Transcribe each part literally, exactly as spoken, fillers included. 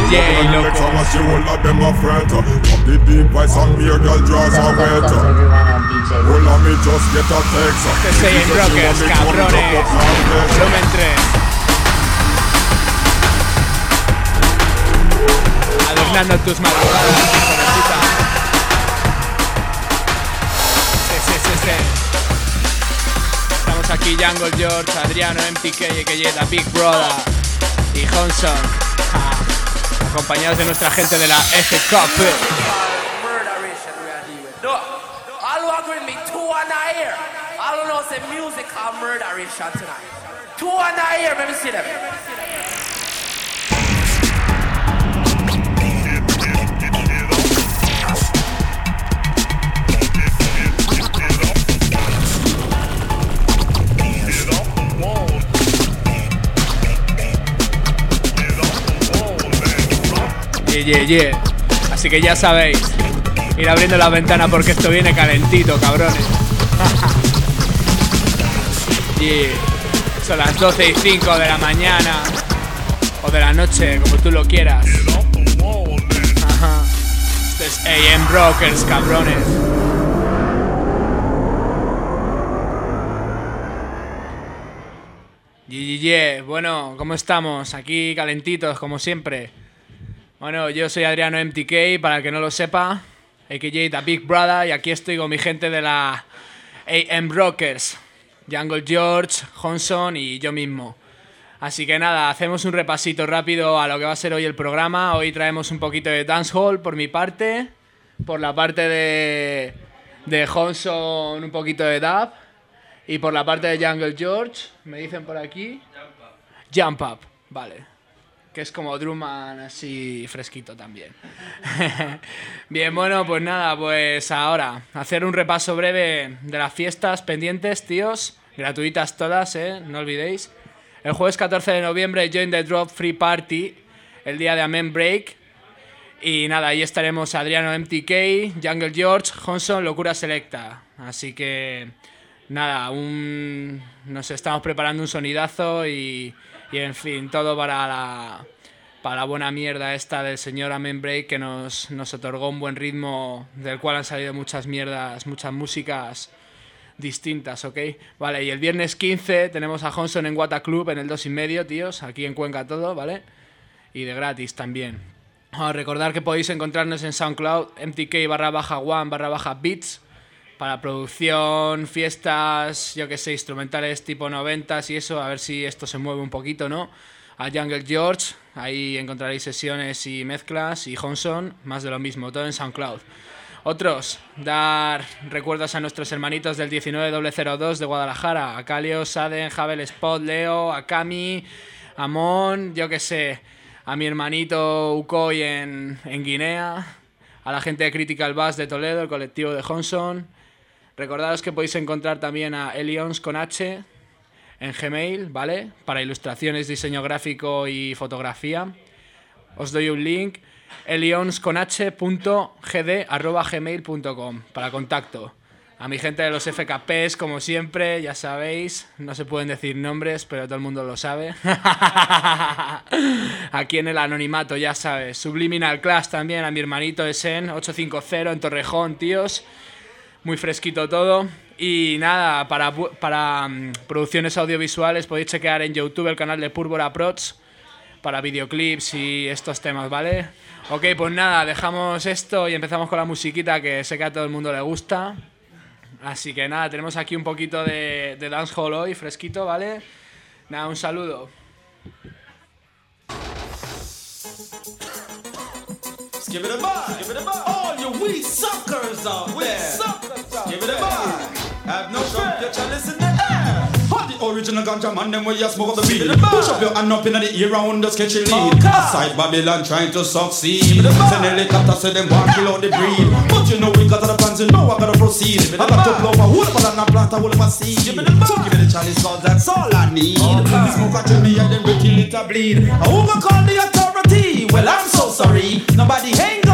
J, loco. Este es A M Rockers, cabrones. Volumen tres. Adornando tus madrugadas, hijo de puta. Sí, sí, sí, sí. Estamos aquí, Jungle George, Adriano, M T K, Ekeyeta, Big Brother y Honson, acompañados de nuestra gente de la F K P. Yeah, yeah. Así que ya sabéis, ir abriendo la ventana porque esto viene calentito, cabrones. Yeah. Son las doce y cinco de la mañana o de la noche, como tú lo quieras. Ajá. Esto es A M Rockers, cabrones. Yeah, yeah, yeah. Bueno, ¿cómo estamos? Aquí calentitos, como siempre. Bueno, yo soy Adriano M T K, para el que no lo sepa, Ekeyeta Big Brother, y aquí estoy con mi gente de la A M Rockers, Jungle George, Honson y yo mismo. Así que nada, hacemos un repasito rápido a lo que va a ser hoy el programa. Hoy traemos un poquito de dancehall por mi parte, por la parte de, de Honson un poquito de dub, y por la parte de Jungle George, me dicen por aquí, Jump Up, vale. Que es como Drummond así fresquito también. Bien, bueno, pues nada, pues ahora hacer un repaso breve de las fiestas pendientes, tíos, gratuitas todas, eh, no olvidéis. El jueves catorce de noviembre, Join the Drop Free Party, el día de Amen Break. Y nada, ahí estaremos Adriano M T K, Jungle George, Honson, Locura Selecta. Así que nada, un... nos estamos preparando un sonidazo y... Y en fin, todo para la, para la buena mierda esta del señor Amen Break, que nos, nos otorgó un buen ritmo, del cual han salido muchas mierdas, muchas músicas distintas, ¿ok? Vale, y el viernes quince tenemos a Honson en Wata Club, en el dos y medio, tíos, aquí en Cuenca todo, ¿vale? Y de gratis también. Oh, recordar que podéis encontrarnos en SoundCloud, mtk barra baja one barra baja beats, para producción, fiestas, yo que sé, instrumentales tipo noventas y eso, a ver si esto se mueve un poquito, ¿no? A Jungle George, ahí encontraréis sesiones y mezclas, y Honson, más de lo mismo, todo en SoundCloud. Otros, dar recuerdos a nuestros hermanitos del diecinueve cero cero dos de Guadalajara, a Calio, Saden, Javel Spot, Leo, a Cami, a Mon, yo que sé, a mi hermanito Ukoy en, en Guinea, a la gente de Critical Bass de Toledo, el colectivo de Honson. Recordaros que podéis encontrar también a Elions con H en Gmail, ¿vale? Para ilustraciones, diseño gráfico y fotografía. Os doy un link, elionsconh.gd arroba gmail punto com, para contacto. A mi gente de los F K Ps, como siempre, ya sabéis, no se pueden decir nombres, pero todo el mundo lo sabe. Aquí en el anonimato, ya sabes. Subliminal Class también, a mi hermanito Esen, ochocientos cincuenta en Torrejón, tíos. Muy fresquito todo. Y nada, para, para um, producciones audiovisuales podéis chequear en YouTube el canal de Púrpura Prods para videoclips y estos temas, ¿vale? Ok, pues nada, dejamos esto y empezamos con la musiquita que sé que a todo el mundo le gusta. Así que nada, tenemos aquí un poquito de, de dancehall hoy, fresquito, ¿vale? Nada, un saludo. Give it a bar, give it a bar. All you wee suckers out we there. Suckers out give it a bar. Have no fear, you shall listen to air. Hold the original ganja man, them way you smoke up the weed. Push up your hand up in the ear round the sketchy lead. Okay. Aside Babylon trying to succeed. Send helicopter say them want kill out the breed. But you know we got the plans, you know I gotta proceed. I got to blow a whole up and plant a whole of a seed. So give me the chalice cause that's all I need. Okay. Smoke a to me and then we kill it a bleed. Who gonna call the authority? Well I'm so sorry. Nobody ain't gonna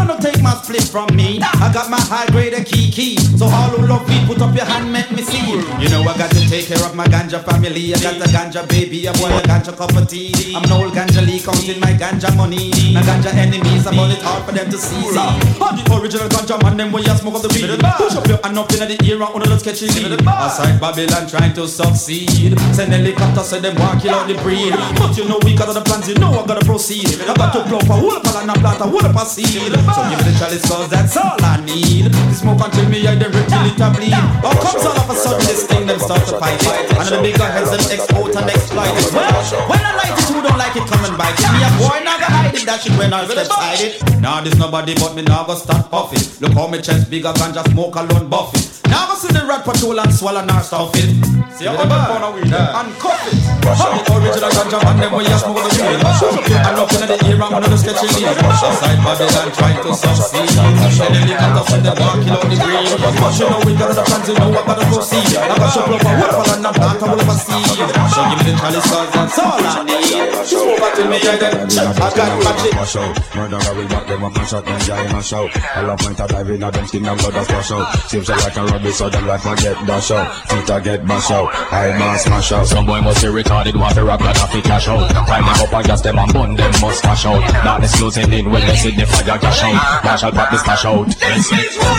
no take my split from me. I got my high grade key key. So all who love me, put up your hand, make me see. You know I got to take care of my ganja family. I got a ganja baby, a boy a ganja cup of tea. I'm an old ganja lee, counting my ganja money. My ganja enemies, I'm only hard for them to see. All the original ganja man, them way you smoke up the weed. Push up your hand up in the air and under the sketchy lead. Aside Babylon trying to succeed. Send helicopter, say them want kill out the breed. But you know we got other plans, you know I gotta proceed. I got to blow for whole pal and a plant, a whole a seed. So give me the chalice cause that's all I need. The smoke until me I the rich till it a bleed. How comes all of a sudden this thing them start to fight it? And the bigger heads them export and exploit it. Well, when I like it, who don't like it, come and bite it. Me a boy now go hide it, that shit when I step side it. Now this nobody but me now go start puff it. Look how me chest bigger ganja smoke alone buff it. Now go see the rat patrol and swallow nor stuff it. See how I'm gonna weed and cuff it. How the original ganja man them when you smoke the weed. And up in the ear and under the sketchy lead. Outside Babylon trying to succeed. And then they got us in the dark, kill out the green. But you know we got the plans, you know I gotta proceed. I got your blood for what for and I'm not a wolf of seed. So give me the chalice cause that's all I need. Smoke back to me and then I got magic. Murderer will back them up and shot them guy in a show. I love point of diving at them skin and blood of splash out. Seems like a rubber so them life might get dash out. Feet a get bash out, I must smash out. Some boy must be retarded, want to rock and have to cash out. Time them up and gas them and bun them must cash out. Darkness closing in when they see the fire cash out. Marshall pop this cash out. This means war!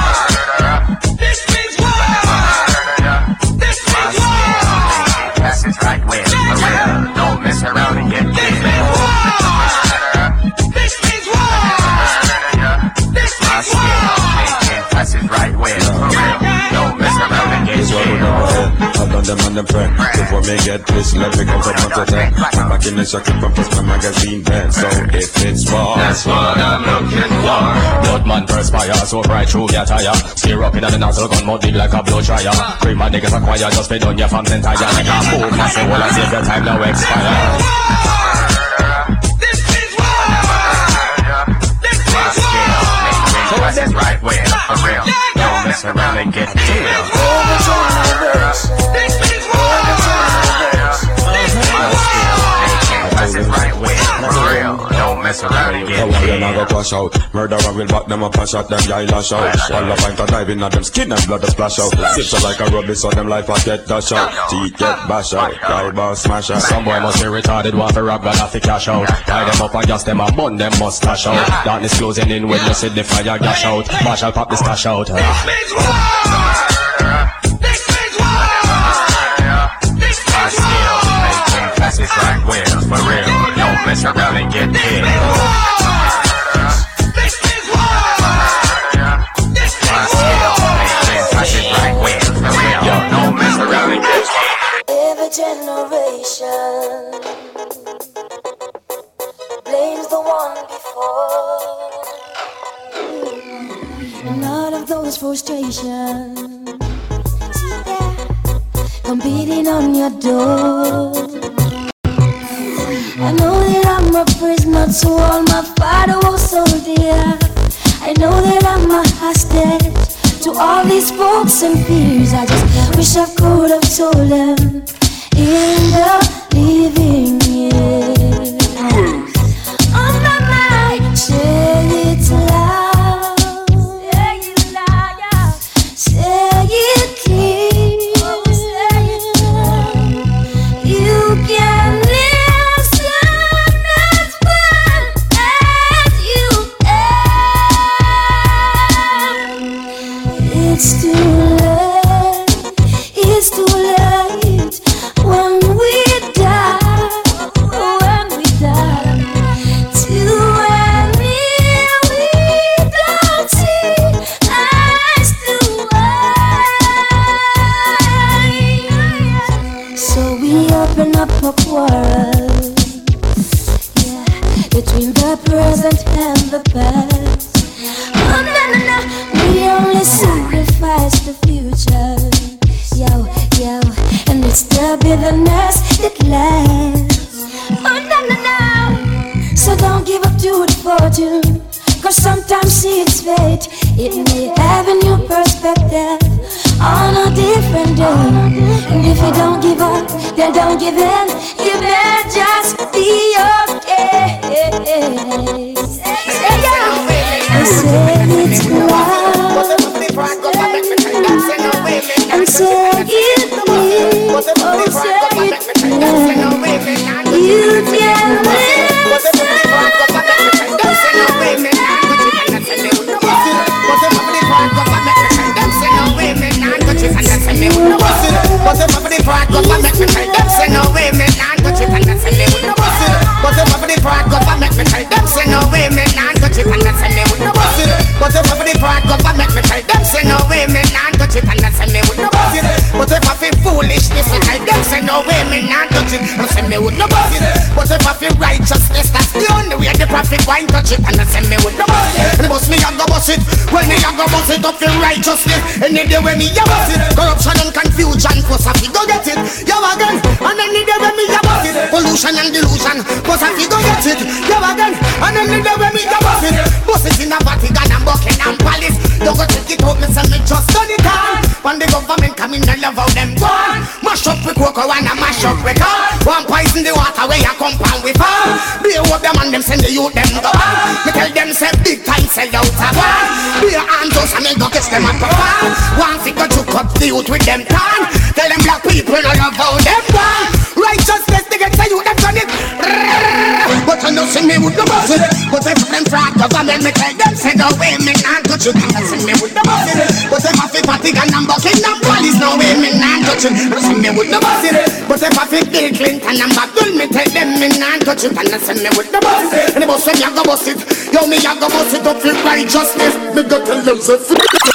This means war! This means war! That's his right way, for real. Don't mess around and get This means war! This means war! This means war! That's his right way, for real. Don't mess around and get killed. I've done them and them friend. Before me get pissed, let me come from front to ten. I'm back in the shop, keep up my magazine pen. So if it's war, that's what I'm looking for. blood man perspire, so bright through your tire. Steer up in the nozzle, gun mud big like a blow dryer. Cream my niggas acquire, just be done your fans entire. Like a move, that's the whole I save your time, now expire. This means war! This means war! That's his right way, for real. Don't mess around and get killed. This means war! That's his right way, for real. Don't mess around and get Go killed. clash out. Murderer will back them up and shot them guy lash out. All the pint of diving at them skin and blood a splash out. Sips like a rubber so them life a get dash out. Teeth get bash out, guy bar smash out. Some boy must be retarded, want to rock but have to cash out. Tie them up and gas them and bun them must cash out. Darkness closing in when you see the fire gash out. Marshall pop the stash out. This means war! This means war! This means war! That's his right way, for real. Don't mess around and get killed. This means war! This means war! That's his right way, for real. Don't mess around and get killed. Every generation blames the one before. And all of those frustrations, see that, come beating on your door. I know that I'm a prisoner to all my father was so dear. I know that I'm a hostage to all these hopes and fears. I just wish I could have told them in the living years. On my mind, say it loud, say it loud, say it clear, say it loud. You can listen as well as you am. It's too late, it's too late when we die, when we die. To and me, we don't see eyes to eye. So we open up a quarrel, yeah, between the present and the past. Oh, no, no, no, we only sacrifice the future. Yo, yo, and it's the bitterness that lasts. Oh, no, no, no. So don't give up to the fortune, cause sometimes it's fate. It may have a new perspective on a different day. And if you don't give up, then don't give in. You may just be okay. Say yeah. youth, yeah, But if I the part government me tell them say no way me nah touch it and that's me with no boss it. But if I the part government me tell them say no way me nah touch it and that's me with no boss it. But if I the part government me tell them say no way me nah touch it and that's me with no boss it. But if I feel foolishness me tell them say no way me nah touch it and that's me with no boss it. But if I feel righteousness that's the only way the prophet wine touch it and that's me with no boss it. And boss me a go boss it when me a go boss it up feel righteousness any day when me a boss it. Corruption and confusion cause I feel go get it. Yo again and then the day when me a boss it. Pollution and delusion cause I feel go get it. Yo again and then the day when me a boss it. Boss it in a Vatican and Buckingham Palace. You go check it out me say me just done it all. When the government come in and love how them gone. Mash up with cocoa and a mash up with car. One poison the water where you compound with fall. Be a them and them send the youth them go on. Me tell them say big time sell out a one. Be a hands us and me go kiss them at the fall. One figure to cut the youth with them tan. Tell them black people I love how them gone. Righteousness they get to you them done it. But I know see me with the boss it. But if them fraud government me tell them say no way me not touch it. And see me with the boss it. But if I feel Vatican and Buckingham Palace no way me not touch it. And see me with the boss it. But if I feel Bill Clinton and Abdul me tell them me not touch it. And see me with the boss it. And the boss me a go boss it. Yo me a go boss it up for righteousness. Me go tell them say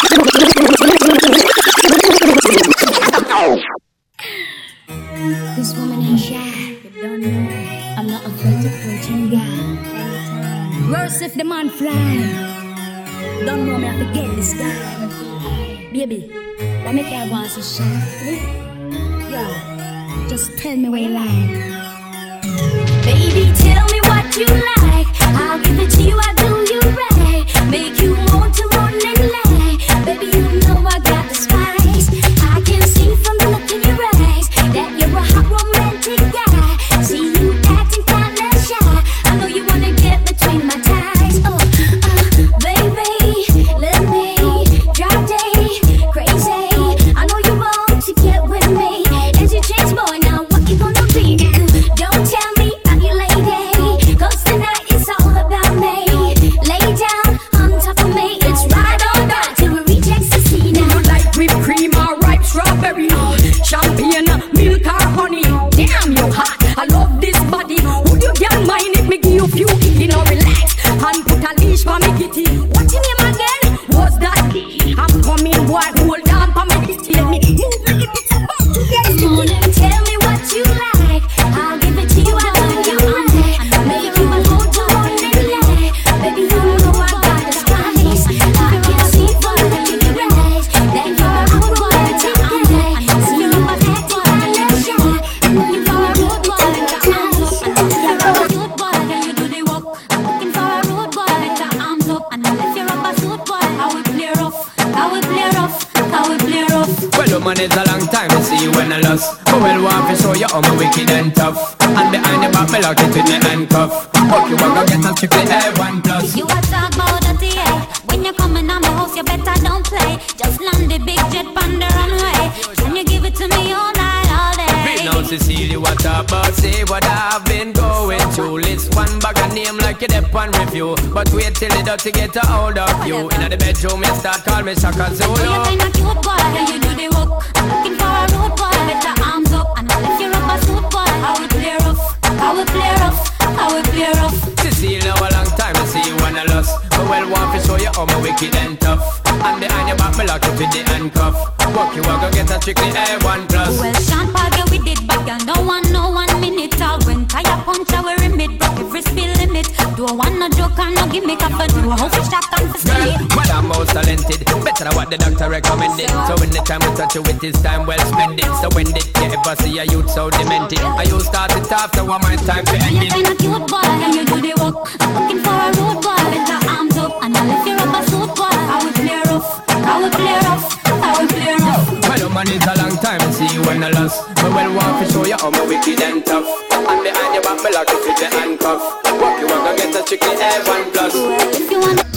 this woman ain't shy. You don't know. I'm not afraid to put you down. Worse if the man fly. Don't know me, I forget this guy. Baby, why make I want so shy? Yo, just tell me where you like. Baby, tell me what you like. I'll give it to you, I'll do you right. Make you want to run and lie. Baby, you know I got the spice. I can see from the look in your eyes that you're a hot romantic guy. See you acting kinda shy. I know you wanna get between my thighs. Oh, uh, baby, let me drop day crazy. I know you want to get with me. As you change, boy, now what you gonna be? Don't tell me I'm your lady, cause tonight it's all about me. Lay down on top of me. It's right on right till we reach ecstasy now. You like whipped cream or ripe strawberry, champagne, milk or honey. Damn, you hot. I love this body. Would you get mine if me give you few? You know, relax and put a leash for me kitty. What's your name again? What's that? I'm coming, boy. Hold on for me kitty. Let me move like a pizza box. Come on and tell me what you like. I'll give it to you. I'll do you right. Make you a hold to hold and lie. Baby, you know I got the spice. I can see from the look in your eyes that you're a rude boy to eye. See you act kinda shy. I know you for a rude boy to arms up. And if you're a good boy, then you do the work. I'm looking for a rude boy with your arms up. And if you're a suit boy, I will play rough. I will play rough. I will play rough. Well, woman, it's a long time to see you when I lost. But well, want to show you how my wicked and tough. And behind the back, me lock it with me handcuff. Hope you wanna get a strictly A one plus. You a talk about dirty, yeah. When you coming on my house, you better don't play. Just land the big jet on the runway. Can you give it to me all night, all day? Big now, Cecilia, what about? Say what I've been going through. List one bag of name like you dep on review. But wait till the dirty get a hold of you. In the bedroom, you start call me Shaka Zulu. You're kinda cute boy, yeah, you do the work. I'm looking for a rude boy, better arms up. And if you're a suit boy, I will play rough. I will play rough. I will play rough. Cecilia, a long time to see you when I lost. But well, want to show you how my wicked and tough. And behind your back, me lock it with the handcuff. Walk you walk, go get a strictly A one plus. Well, Sean Paul, yeah, we did back and no one, no one minute. All when tire punch, I will remit. Broke every speed limit. Do a one, no joke, and no gimmick. I do a whole fish that can for Girl, speed. well, I'm most talented. Better than what the doctor recommended. So when the time we touch you with this time, well spend it. So when did you ever see a youth so demented? I you start it after one my time to end You're it. kinda cute boy, and you do the work. I'm looking for a rude boy with your arms up. And if you're a suit boy, I will play rough. I will play rough. I will play rough. Well, man, it's a long time to see you when I lost. But well, want to show you how my wicked and tough. And behind your back, me lock it with the handcuff. Walk you walk, go get a strictly A one plus. If you want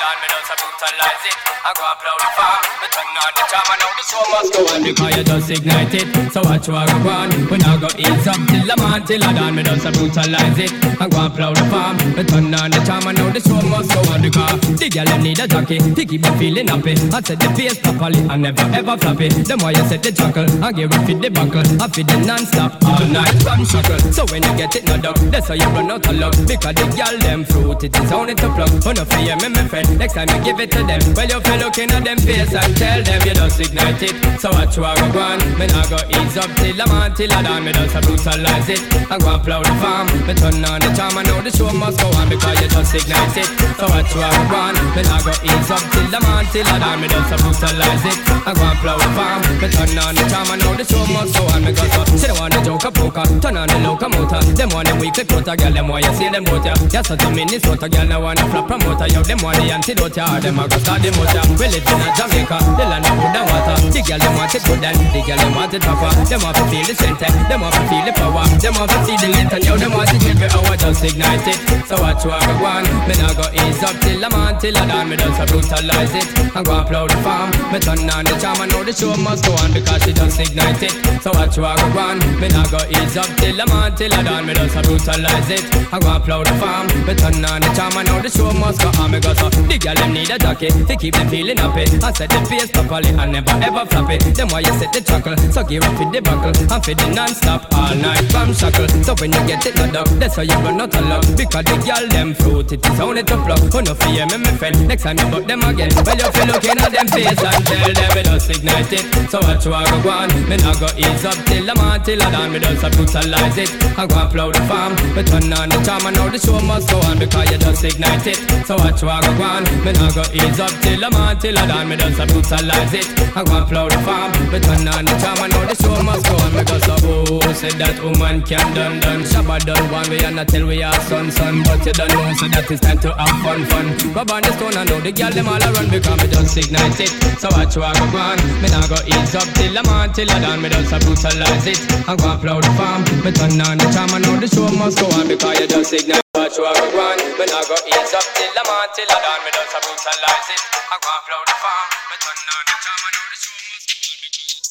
down, me just a brutalize it. I go and blow the farm, me turn on the charm, and now the show must go on because you just ignite it. So watch what I go on, when I go ease up till the man till I down, me just a brutalize it. I go and blow the farm, me turn on the charm, and now the show must go on because the girl them need a jockey to keep them feeling happy. I said the pace properly, and never ever flop it. Them why you set the chuckle, I give it fit the buckle, I fit the non-stop all night from shackle. So when you get it no dog, that's how you run out of luck. Because the girl them fruit, it is only to plug. Oh no fear me my friend, next time you give it to them. Well you feel looking at them face and tell them you just ignite it. So watch what I go on, me nah go ease up till I'm on till I down. Me just a brutalize it, I go and plow the farm. Me turn on the charm and now the show must go on because you just ignite it. So watch what I go on, me nah go ease up till I'm on till I down. Me just a brutalize it, I go and plow the farm. Me turn on the charm and now the show must go on because uh, she don't want the joke a poker, turn on the locomotor. Them want them weekly quota, girl, them want you see them both ya. You're such a Minnesota, girl, now wanna flop promoter. Yo, them want the antidote ya, them a go start the motor. We live in a Jamaica, the land of wood and water. The girl, them want it good and the girl, them want it proper. Them want to feel the center, them want to feel the power. Them want to see the light and yo, them want it every hour, just ignite it. So watch what I go on, me nah go ease up till I'm on till I down. Me just a brutalize it, I go and plow the farm. Me turn on the charm and now the show must go on because she just ignite it. So watch what I go on, me nah go ease up till I'm on till I down. Me just a brutalize it, I go and plow the farm. Me turn on the charm and now the show must go on. Me go so the girl them need a jockey to keep them feeling happy. I set the pace properly and never ever flop it. Them why you set the chuckle, so gear up with the buckle and feed the non-stop all night from shackle. So when you get it no dog, that's how you run out of luck. Because the girl them fruit, it is only to pluck. Oh no fear me my friend, next time you buck them again. Well you feel looking at them face and tell them we just ignite it. So watch what I go on, me nah go ease up till I'm on till I down. Me just a brutalize it, I go and plow the farm. Me turn on the charm and now the show must go on because you just ignite it. So watch what I go on, me nah go ease up till I'm on till I down. Me just a brutalize it, I go and plow the farm. Me turn on the charm and now the show must go on because of oh, said that woman can done done. Shabba done one way and I tell we are son son. But you don't know so that it's time to have fun fun. Rub on the stone and now the girl them all around because me just ignite it. So watch what I go on, me nah go ease up till I'm on till I down. Me just a brutalize it, I go and plow the farm. Me turn on the charm and now the show must go on because you just ignite. Watch what I go on, me nah go ease up till I'm on till I down. Me just a brutalize it, I go and plow the farm. Me turn on the charm and now the show must go on because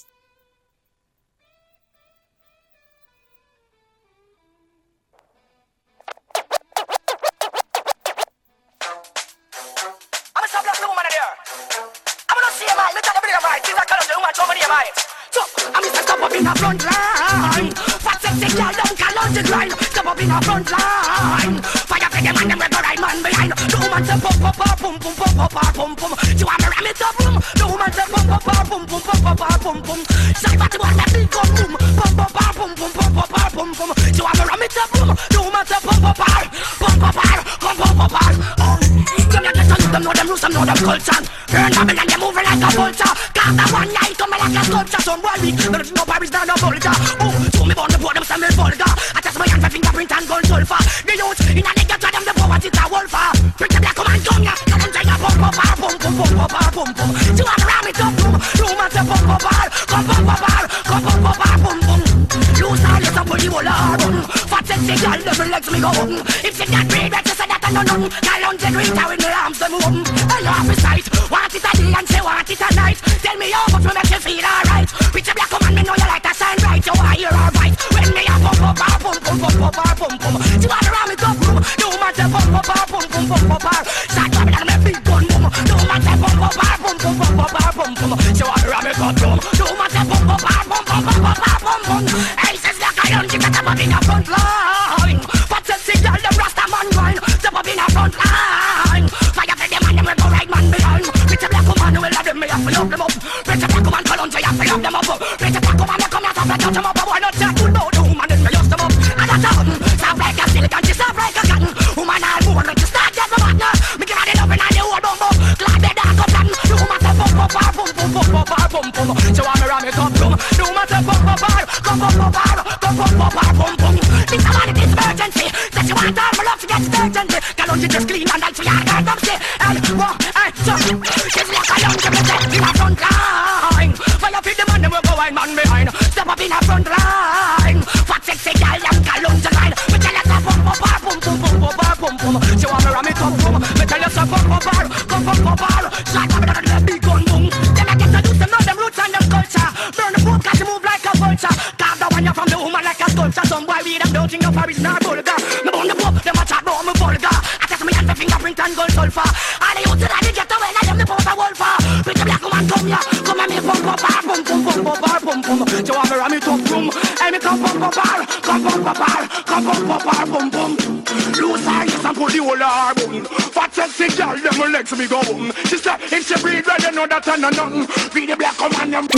I'm a stop black woman in there. I'm gonna see a man, me tell you bring a right. Things I call them the woman, show me the mind. So, I'm Mister Stop up in the front line. Fat sexy girl, don't call out the grind. Stop up in the front line. Fire for them and them with the right man behind. The woman say pump up, pump, pump, pump, pump, pump, pump, pump. You want me ram it up, boom. The woman say pump up, pump, pump, pump, pump, pump, pump, pump. Say what you want, that big gun, boom. Pump up, pump, pump, pump, pump, pump, pump, pump. You want me ram it up, boom. The woman say pump up, pump up, pump, pump, pump, pump. Oh, them not just them know them rules, them know them culture. Burn Babylon, they moving like a vulture. Cause the one night come like a sculpture. Some boy weak, but no Paris down no vulture. Oh, so me born the board them send me vulgar. I just my hand for fingerprint and gold sulfur. The youth in a nigga try them the power it's a wolfer. Pretty black come and come ya, tell them say a pump up, pump, pump, pump, pump, pump, pump. You wanna ram it up, boom. You want to pump up, come pump up, come pump up, pump, pump. Loose all this up pull the whole hard. Fat sexy girl, double legs me go on. If she got breed, better say that I know none. Girl on the green tower with me arms them open. I love the sight, want it a day and say want it a night. Tell me how much will make you feel alright. Pretty black woman, me know you like to sound right. You want hear alright. When me a pump up, pump, pump, pump, pump, pump, pump, pump. You wanna ram it up, boom. You want to pump up, pump, pump, pump, pump, pump. Start coming on me big gun, boom. You want to pump up, pump, pump, pump, pump, pump, pump. You wanna ram it up, boom. You want to pump up, pump, pump, pump, pump, pump, pump. Hey, says like I don't get up in the front line. But sexy girl, them Rasta man grind. Step up in the front line. Fire for them and them with the right man behind. Pretty black woman who will love them, me have to love them up. Pretty black woman call on, so you have to love them up. Pretty black woman, they come out and touch them up. But why not say good about the woman, then me use them up. And that's a button, sound like a silicon, she sound like a cotton. Woman, I'm more like to start just a partner. Me give her the love and I the old bum bum. Glad they dark up and the woman say pump up, pump, pump, pump, pump, pump, pump. So I'm a ram it up, boom. The woman say pump up, come pump up, come pump up, pump, pump. This a man, it is urgency. That you want all my love to get urgency. Girl, you just clean and nice, so you can't come see. And what, and so, she's like a young girl, set in a front line. Fire for the man, they will go and man behind. Step up in a front line. Fat sexy girl, young girl, on the line. Me tell you to pump up, pump, pump, pump, pump, pump, pump. She want me ram it up, boom. Me tell you to pump up, come pump is not vulgar. Me bone the pop, them a chat about me vulgar. I test me hand for fingerprint and gold sulfur. All the youths that they get away, now them the post a wolfer. Pretty black woman come here, come and me pump up bar, pump pump pump up bar, pump pump. So I'm around me top room, and me come pump up bar, come pump up bar, come pump up bar, pump pump. Loose her yes and pull the whole her button. Fat sexy girl, them her legs me go button. She say if she breathe well, you know that I know nothing. Be the black woman them.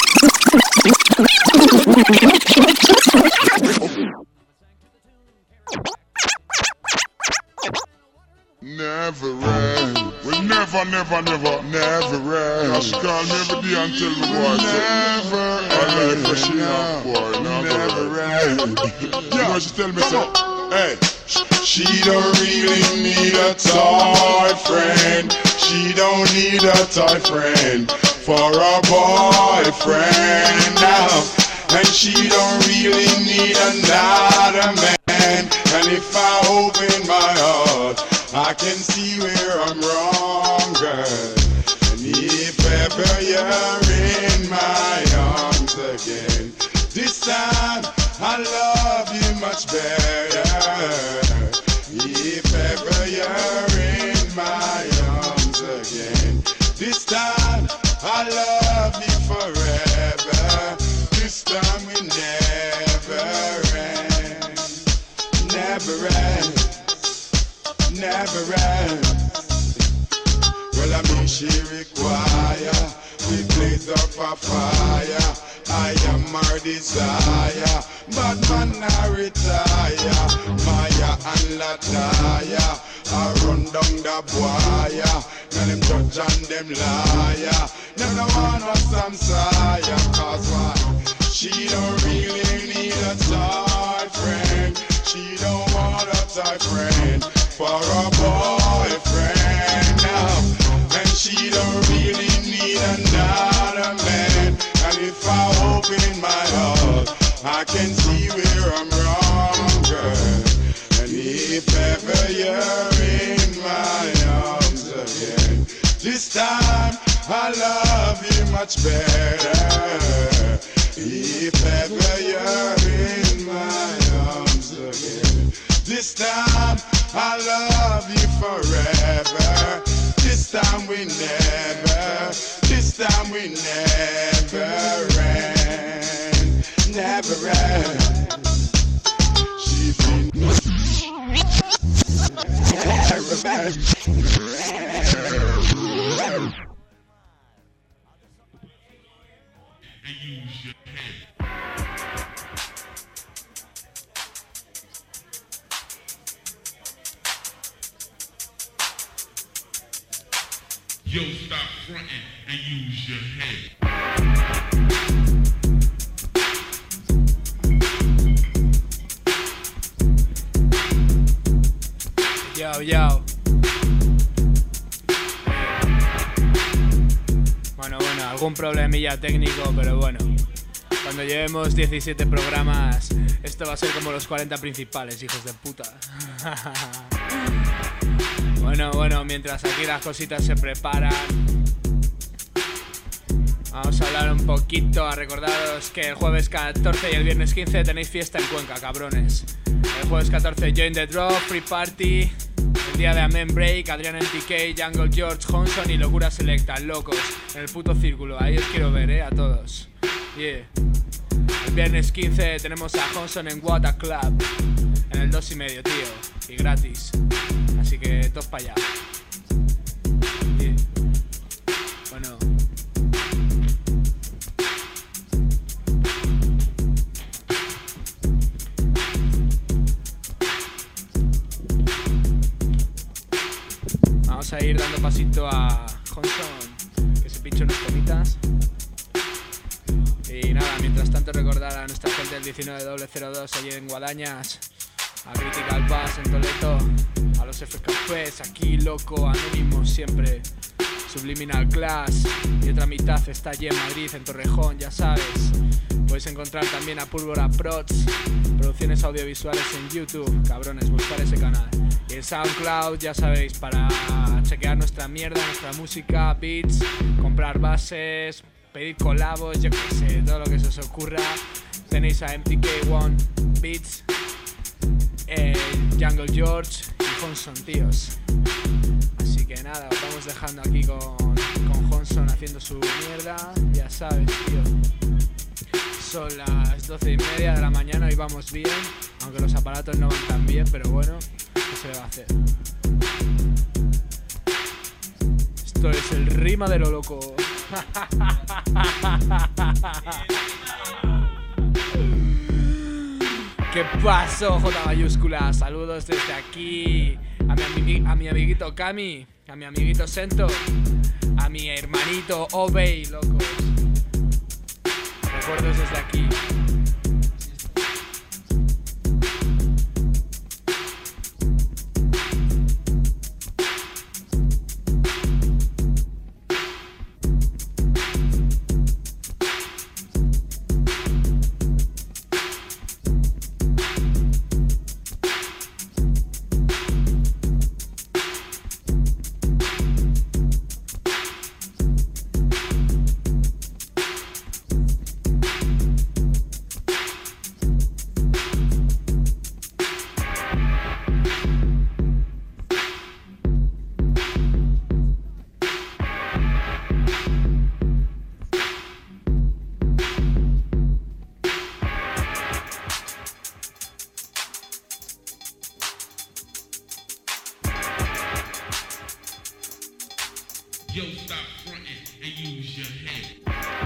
Never end. We never, never, never, never end. She call me every day and tell me boy, never end. I like her, she not boy, never end. You know she tell me so, hey. She don't really need a toy friend. She don't need a toy friend for a boyfriend now. And she don't really need another man. And if I open my heart, I can see where I'm wrong, girl. And if ever you're in my arms again, this time I love you much better. If ever you're in my arms again, this time I love you forever. This time we never end, never end. Never end. Well, I mean she require we blaze up a fire. I am her desire, but man I retire. Maya and Lataya, I run down the boya. Now them judge and them liar. Them no want no samsaya. Cause why? She don't really need a toy friend. She don't want a toy friend for a boyfriend now. And she don't really need another man. And if I open my heart, I can see where I'm wrong, girl. And if ever you're in my arms again, this time I love you much better. If ever you're in my arms again, this time I love you forever. This time we never, this time we never end, never end. She's been Yo, stop fronting and use your head. Yo, yo. Bueno, bueno, algún problemilla técnico, pero bueno. Cuando llevemos diecisiete programas, esto va a ser como los cuarenta principales, hijos de puta. Bueno, bueno, mientras aquí las cositas se preparan, vamos a hablar un poquito, a recordaros que el jueves catorce y el viernes quince tenéis fiesta en Cuenca, cabrones. El jueves catorce, Join the Drop, Free Party. El día de Amen Break, Adriano M T K, Jungle George, Honson y Locura Selecta, locos, en el puto círculo. Ahí os quiero ver, eh, a todos. Yeah. El viernes quince tenemos a Honson en Wata Club, en el dos y medio, tío, y gratis. Así que todos para allá. Yeah. Bueno. Vamos a ir dando pasito a Honson, que se pinche unas comitas. Y nada, mientras tanto recordar a nuestra gente del diecinueve cero cero dos allí en Guadañas, a Critical Bass en Toledo, a los F Cafés aquí, loco, anónimos siempre, Subliminal Class, y otra mitad está allí en Madrid, en Torrejón, ya sabes. Podéis encontrar también a Púrpura Prods, producciones audiovisuales en YouTube, cabrones, buscar ese canal. Y en SoundCloud, ya sabéis, para chequear nuestra mierda, nuestra música, beats, comprar bases, pedir colabos, yo qué sé, todo lo que se os ocurra. Tenéis a M T K uno Beats eh, Jungle George y Honson, tíos. Así que nada, os vamos dejando aquí con, con Honson haciendo su mierda. Ya sabes, tío. Son las doce y media de la mañana y vamos bien. Aunque los aparatos no van tan bien, pero bueno, ¿qué se le va a hacer? Esto es el Rima de lo Loco. ¿Qué pasó, J mayúscula? Saludos desde aquí a mi, amigui- a mi amiguito Cami, a mi amiguito Sento, a mi hermanito Obey, locos. Recuerdos desde aquí. Yo, stop fronting and use your head.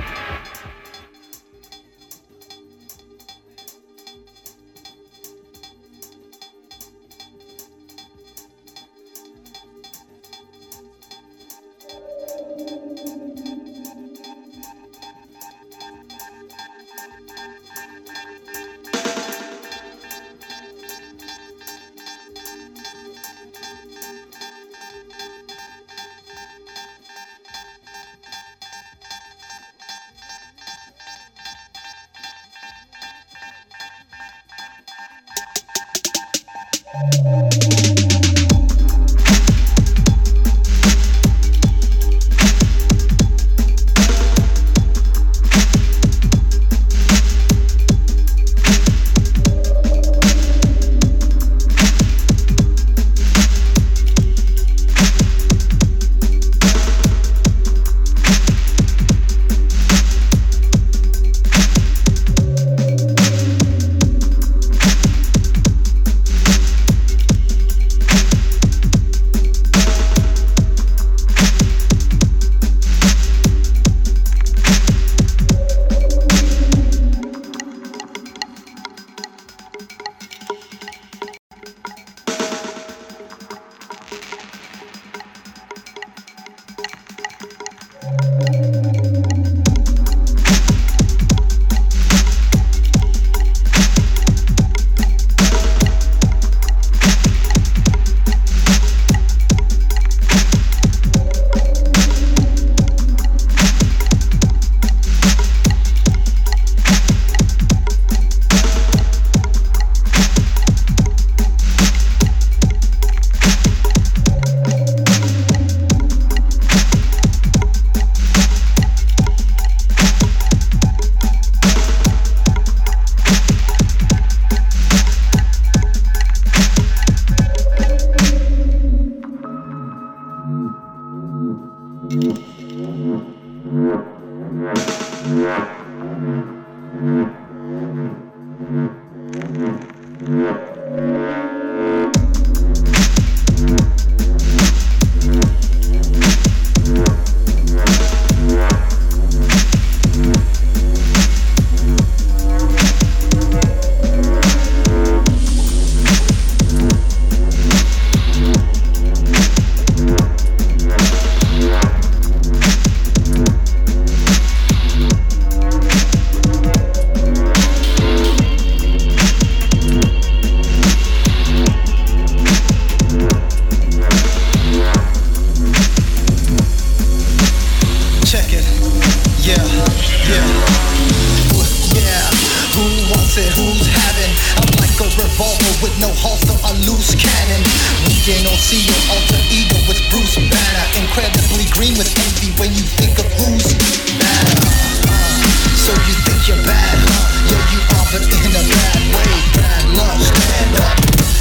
So you think you're bad, huh? Yo, you are, but in a bad way. Bad love, stand up.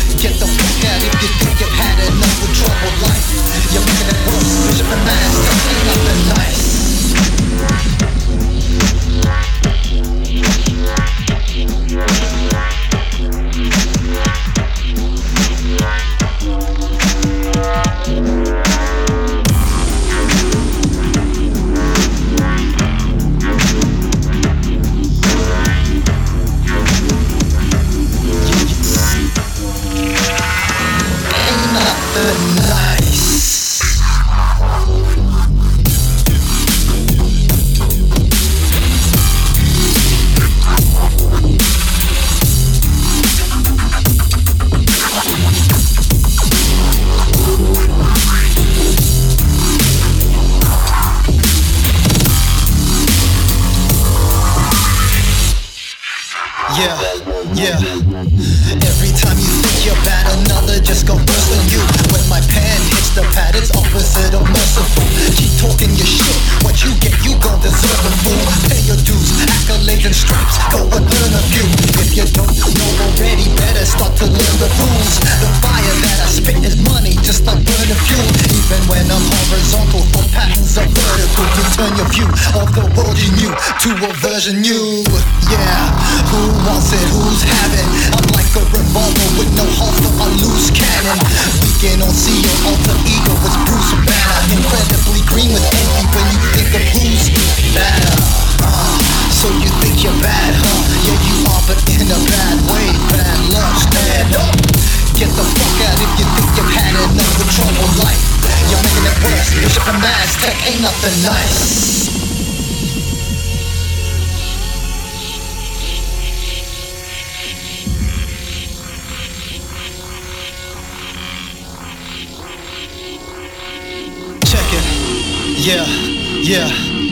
Yeah, yeah. Every time you think you're bad, another just go worse than you. When my pen hits the pad, it's opposite of merciful. Keep talking your shit, what you get, you gon' deserve a fool. Pay your dues, accolades and stripes, go and earn a few. If you don't know already, better start to learn the rules. The fire that I spit is money, just like burn a fuel. Even when I'm horizontal, for patterns are vertical. To turn your view of the world you knew to a version new. Yeah, who wants it, who's having? I'm like a revolver with no holster, a loose cannon. Weekend on see your alter ego was Bruce Banner. Incredibly green with envy when you think of who's better. uh, So you think you're bad, huh? Yeah, you are, but in a bad way. Bad luck, stand up. Get the fuck out if you think you've had enough with trouble life. You're making it worse, Bishop and Aztec ain't nothing nice. Yeah, yeah.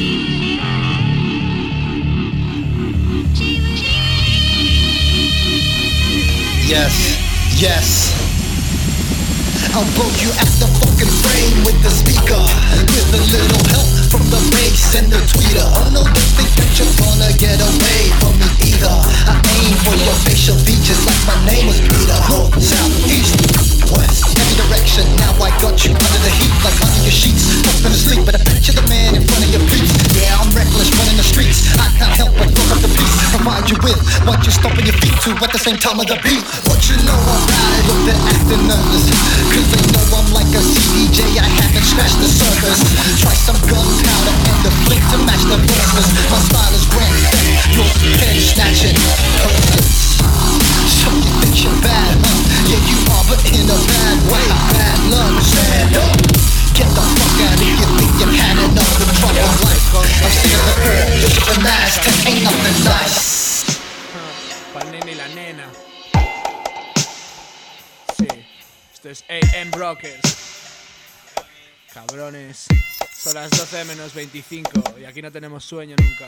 Yes, yes. I'll blow you at the fucking frame with the speaker, with a little help from the bass and the tweeter. Oh no, don't think that you're gonna get away from me either. I aim for your facial features like my name was Peter. North, south, east, west, every direction. Now I got you under the heat, like under your sheets. Open to sleep, but I bet you're the man in front of your peeps. Yeah, I'm reckless, running the streets. I can't help but fuck up the beats. Provide you with what you're stomping your feet to at the same time of the beat. What you know about it, if they're acting nervous, cause they know I'm like a C D J, I haven't scratched the surface. Try some gunpowder and the flick to match the verses. My style is grand theft, your head snatching purpose. So you think you're bad, huh? Yeah, you are, but in a bad way. Bad luck, stand up. Get the fuck out if you think you've had enough of trouble life. I'm sick of the war, Bishop and Aztec ain't nothing nice. Pa'l nene y la nena. Sí, esto es A M Rockers. Cabrones, son las doce menos veinticinco y aquí no tenemos sueño nunca.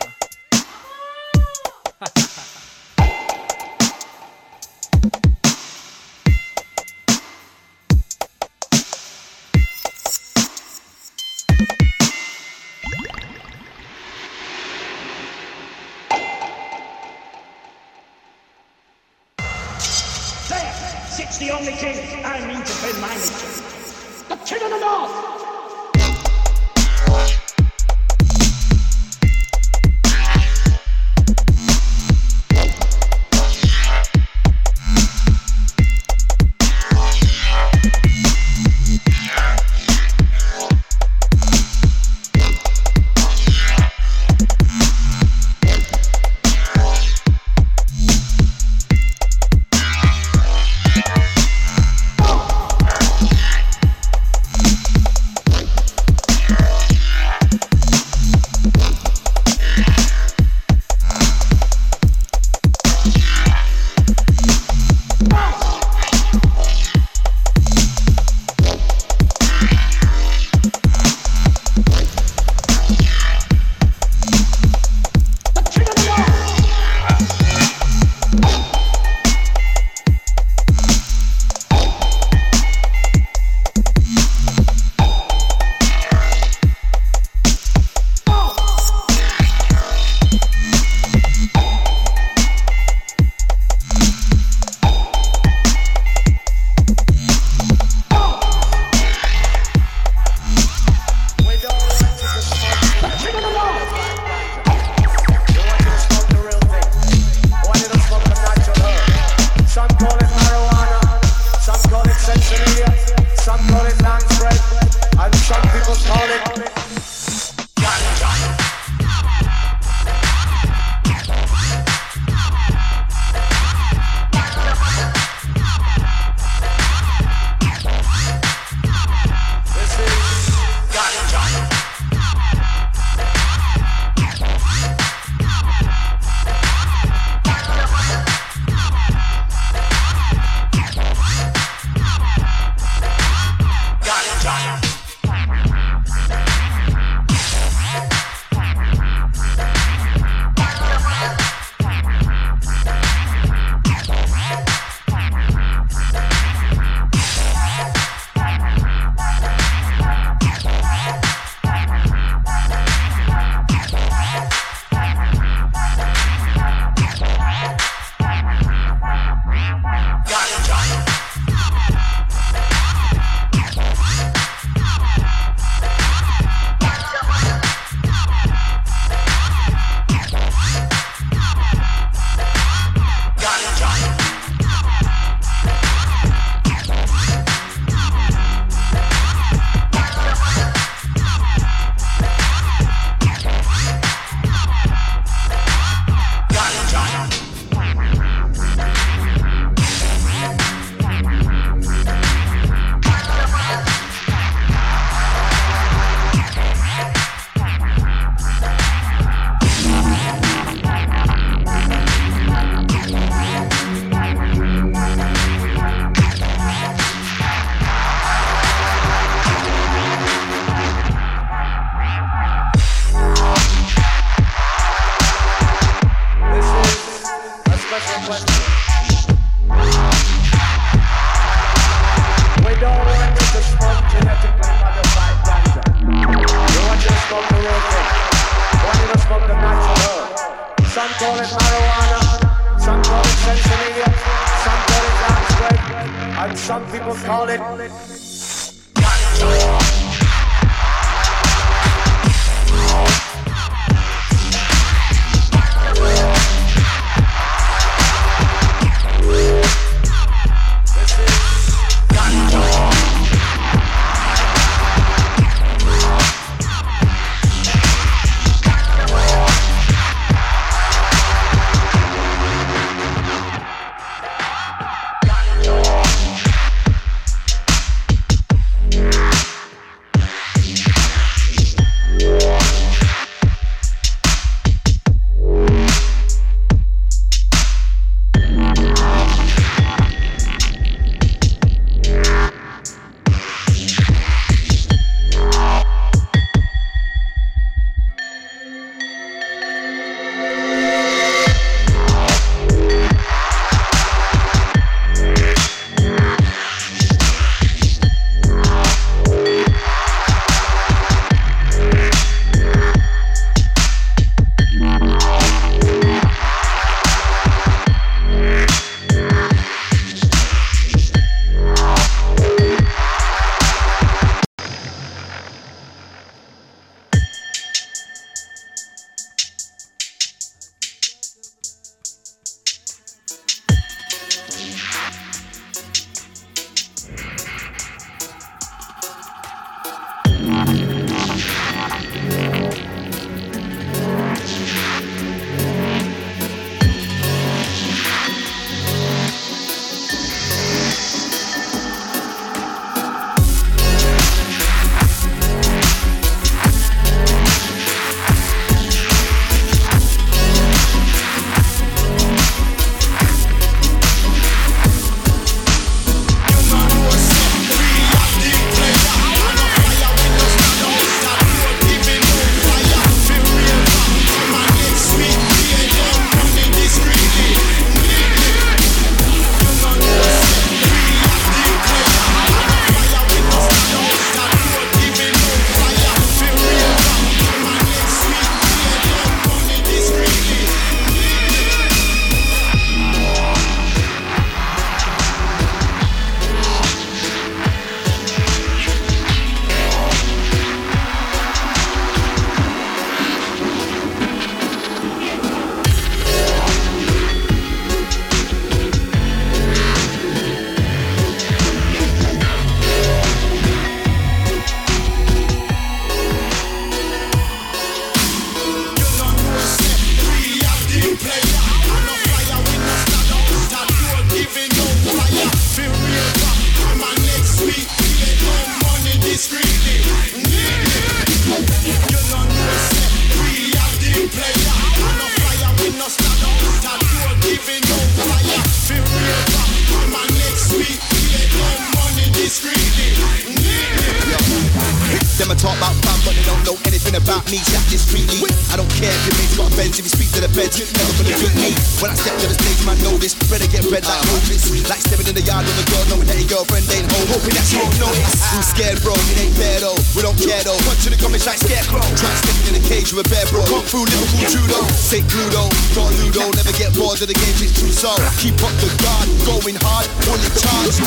Sits the only king I mean to defend my nation. The king of the north! question. We don't want you to smoke genetically modified ganja. We want you to smoke the real thing. We want you to smoke the natural herb. Some call it marijuana, some call it sensilia, some call it lamb's bread, and some people call it ganja. Them a talk about fun, but they don't know anything about me. Chat discreetly. I don't care if your mate's got a Benz. If you speak to the feds, never gonna drink me. When I step to the stage, man, know this. Better get red like Moses. Like stepping in the yard with a girl, knowing that your girlfriend ain't home. Hoping that she won't notice. I'm scared, bro. It ain't fair though. We don't care though. Punch to the comments like scarecrow. Try to step in the cage with a bear, bro. Kung Fu, Liverpool, judo. Say Cluedo, don't Ludo. Never get bored of the game. It's true, so keep up the guard. Going hard, fully charged.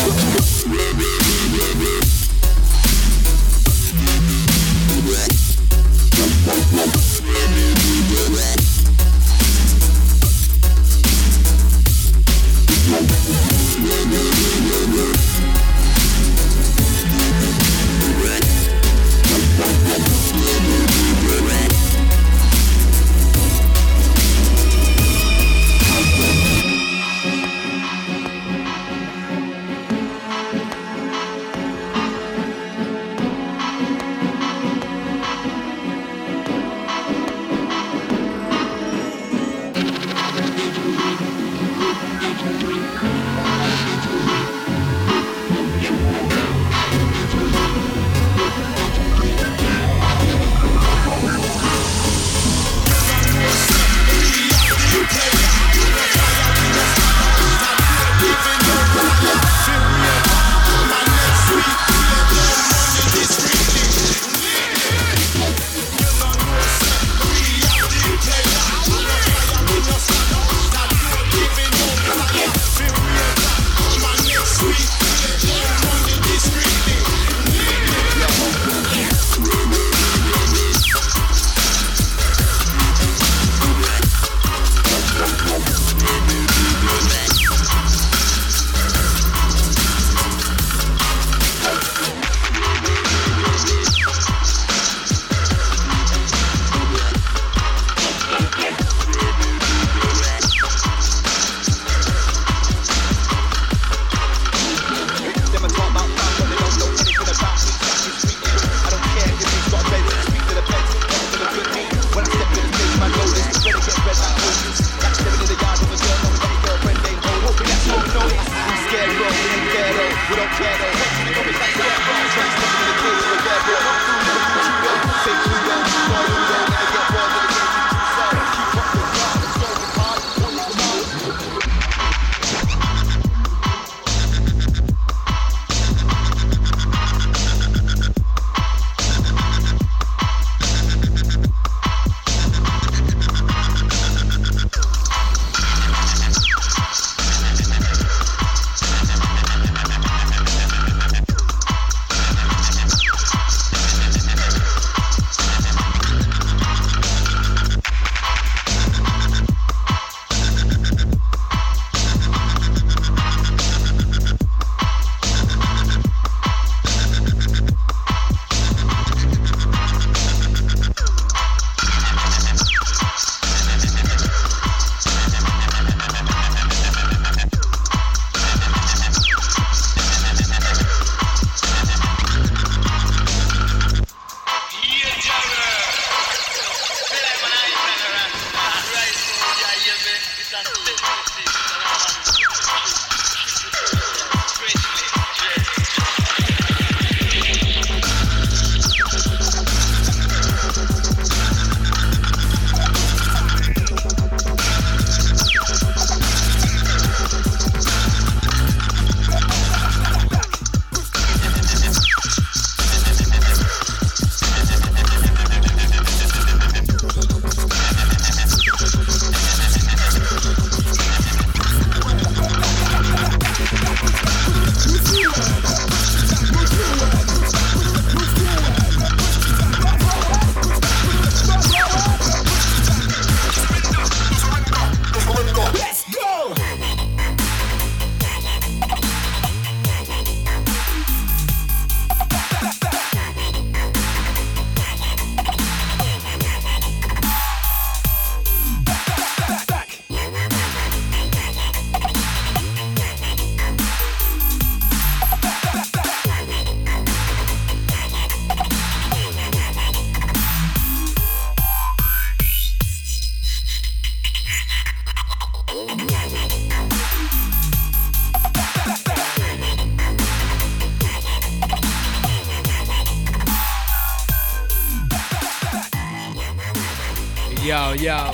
Yo, yo.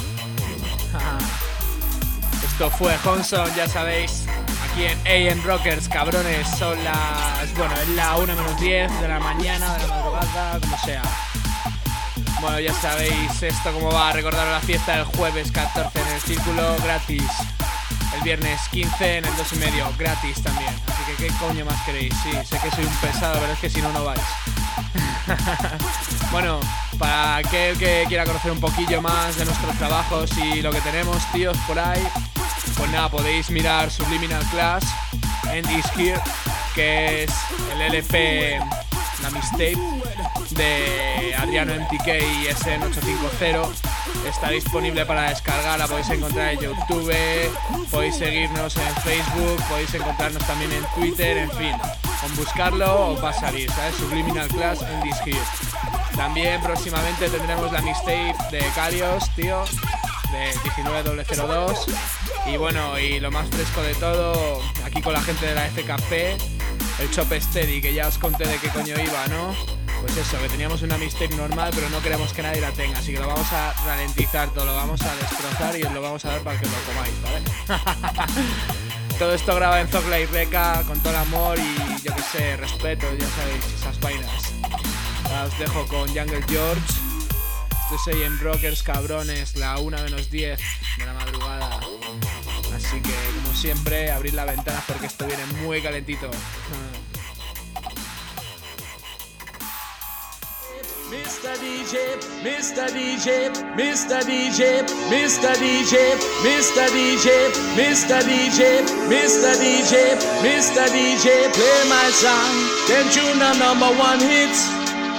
Esto fue Honson, ya sabéis. Aquí en A M Rockers, cabrones. Son las... Bueno, es la una menos diez de la mañana, de la madrugada, como sea. Bueno, ya sabéis esto cómo va. Recordar la fiesta del jueves catorce en el Círculo, gratis. El viernes quince en el dos y medio, gratis también. Así que qué coño más queréis. Sí, sé que soy un pesado, pero es que si no, no vais. Bueno, para aquel que quiera conocer un poquillo más de nuestros trabajos y lo que tenemos, tíos, por ahí, pues nada, podéis mirar Subliminal Class and Is Here, que es el L P, la mixtape de Adriano M T K y S N ocho cincuenta. Está disponible para descargar, la podéis encontrar en YouTube, podéis seguirnos en Facebook, podéis encontrarnos también en Twitter, en fin, con buscarlo os va a salir, ¿sabes? Subliminal Class and Is Here. También próximamente tendremos la mixtape de Carios, tío, de diecinueve cero cero dos. Y bueno, y lo más fresco de todo, aquí con la gente de la F K P, el Chop Steady, que ya os conté de qué coño iba, ¿no? Pues eso, que teníamos una mixtape normal, pero no queremos que nadie la tenga, así que lo vamos a ralentizar todo, lo vamos a destrozar y os lo vamos a dar para que lo comáis, ¿vale? Todo esto graba en Zoglay Reca, con todo el amor y yo que sé, respeto, ya sabéis, esas vainas. Ahora os dejo con Jungle George. Esto es A M Rockers, cabrones, la una menos diez de la madrugada. Así que, como siempre, abrid la ventana porque esto viene muy calentito. Mister D J, Mister D J, Mister D J, Mister D J, Mister D J, Mister D J, Mister D J, Mister D J, play my song. Them tune are number one hits.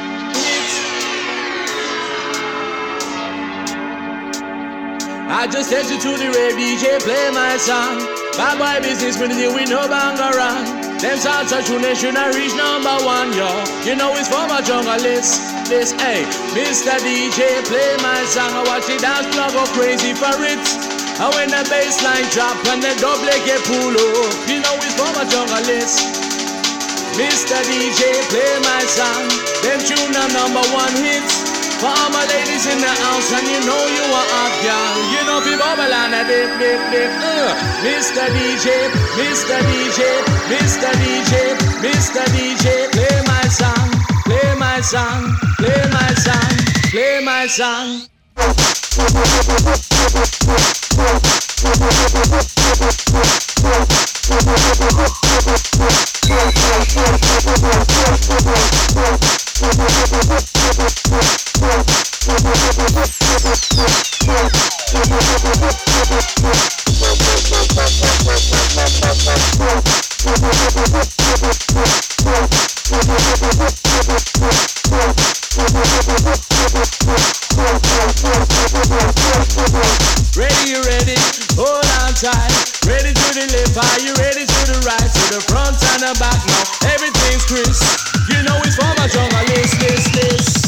I just take you to the rave, D J, play my song. Bad boy business with you, we no bang around. Them salsa tune should not reach number one, yo. You know it's for my jungle list. This, hey, Mister D J, play my song. I watch the dance floor go crazy for it. And when the bass line drop and the double get pull up, you know it's for my jungle list. Mister D J, play my song. Them tune are number one hits. For all my ladies in the house, and you know you are hot, girl. You know fi bubble and a dip, dip, dip. Uh. Mister D J, Mister D J, Mister D J, Mister D J, play my song, play my song, play my song, play my song. Ready, you ready? Hold on tight. Ready to the left, are you ready to the right? To the front and the back now. Everything's crisp. You know it's for my jungle list, list, list.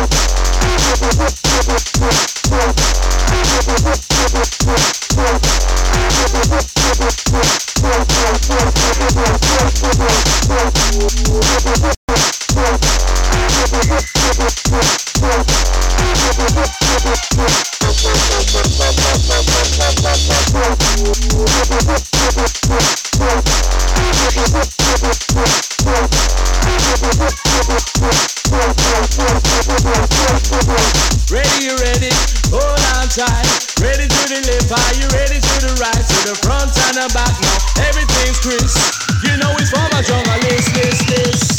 Ready, you ready? Hold on tight. Ready to the left, are you ready to the right? To the front and the back now. Everything's crisp. You know it's for my jungle list, list, list.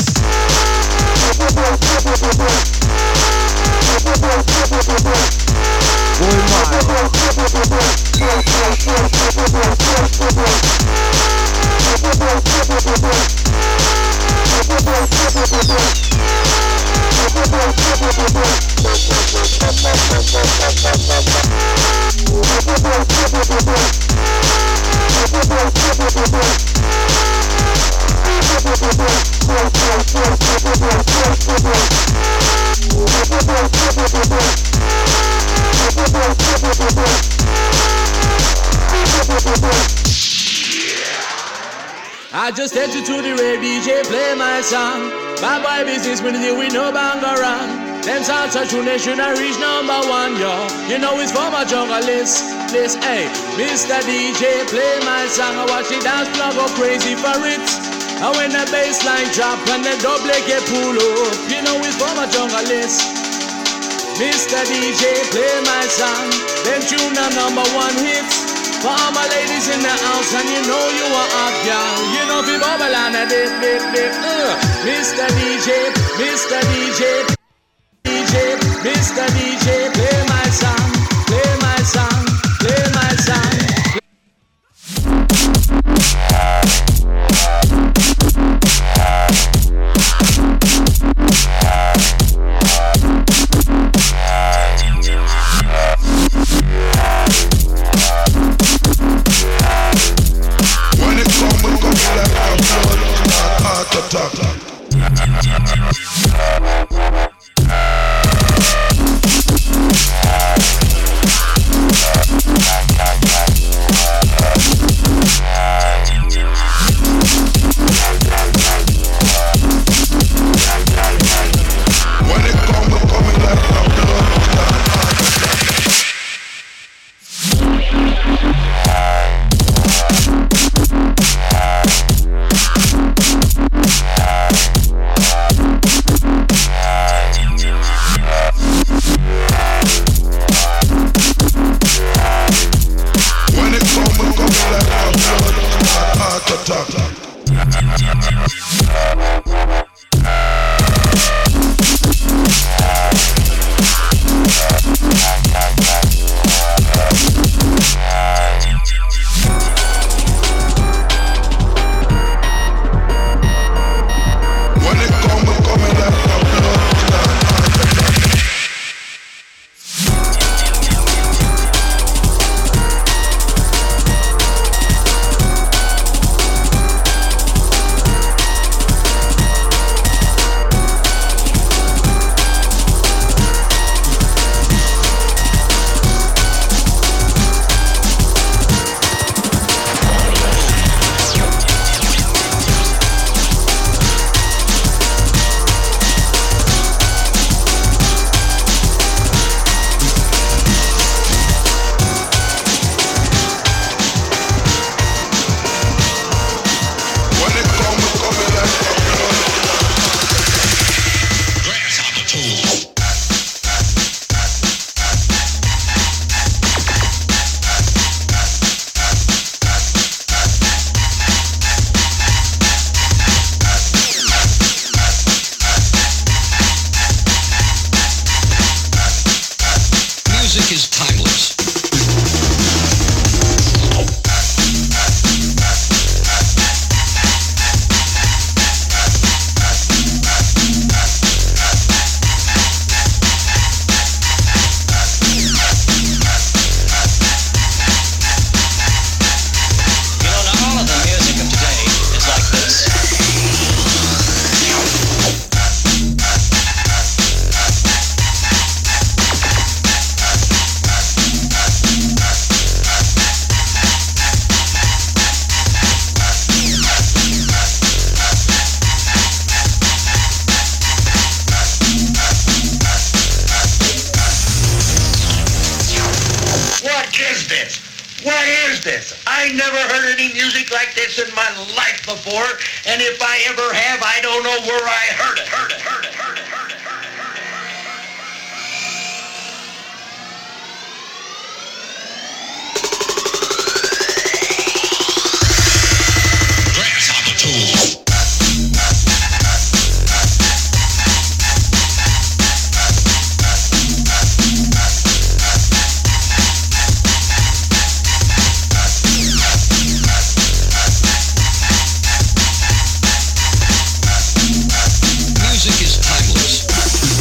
I just take you to the rave, D J, play my song. Bad boy business with you, we no bang around. Them salsa tune should have reach number one, yo. You know it's for my jungle list. List, hey, Mister D J, play my song. I watch the dance floor go crazy for it. And when the bass line drop and the double get pull up, you know it's for my jungle list. Mister D J, play my song. Them tune are number one hits. For all my ladies in the house, and you know you are hot, girl. You know fi bubble and a dip, dip, dip. Uh. Mister D J, Mister D J, D J, Mister D J, play my song, play my song, play my song. I never heard any music like this in my life before, and if I ever have, I don't know where I heard it, heard it, heard it, heard it, heard it, heard it, heard it. Grasshopper tools. Music is timeless.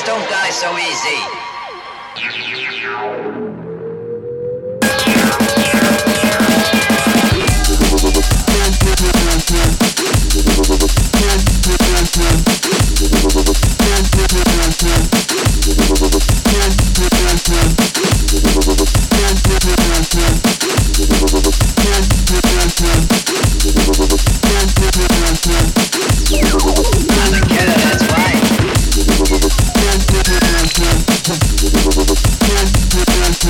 don't die so easy. I'm a killer, that's right.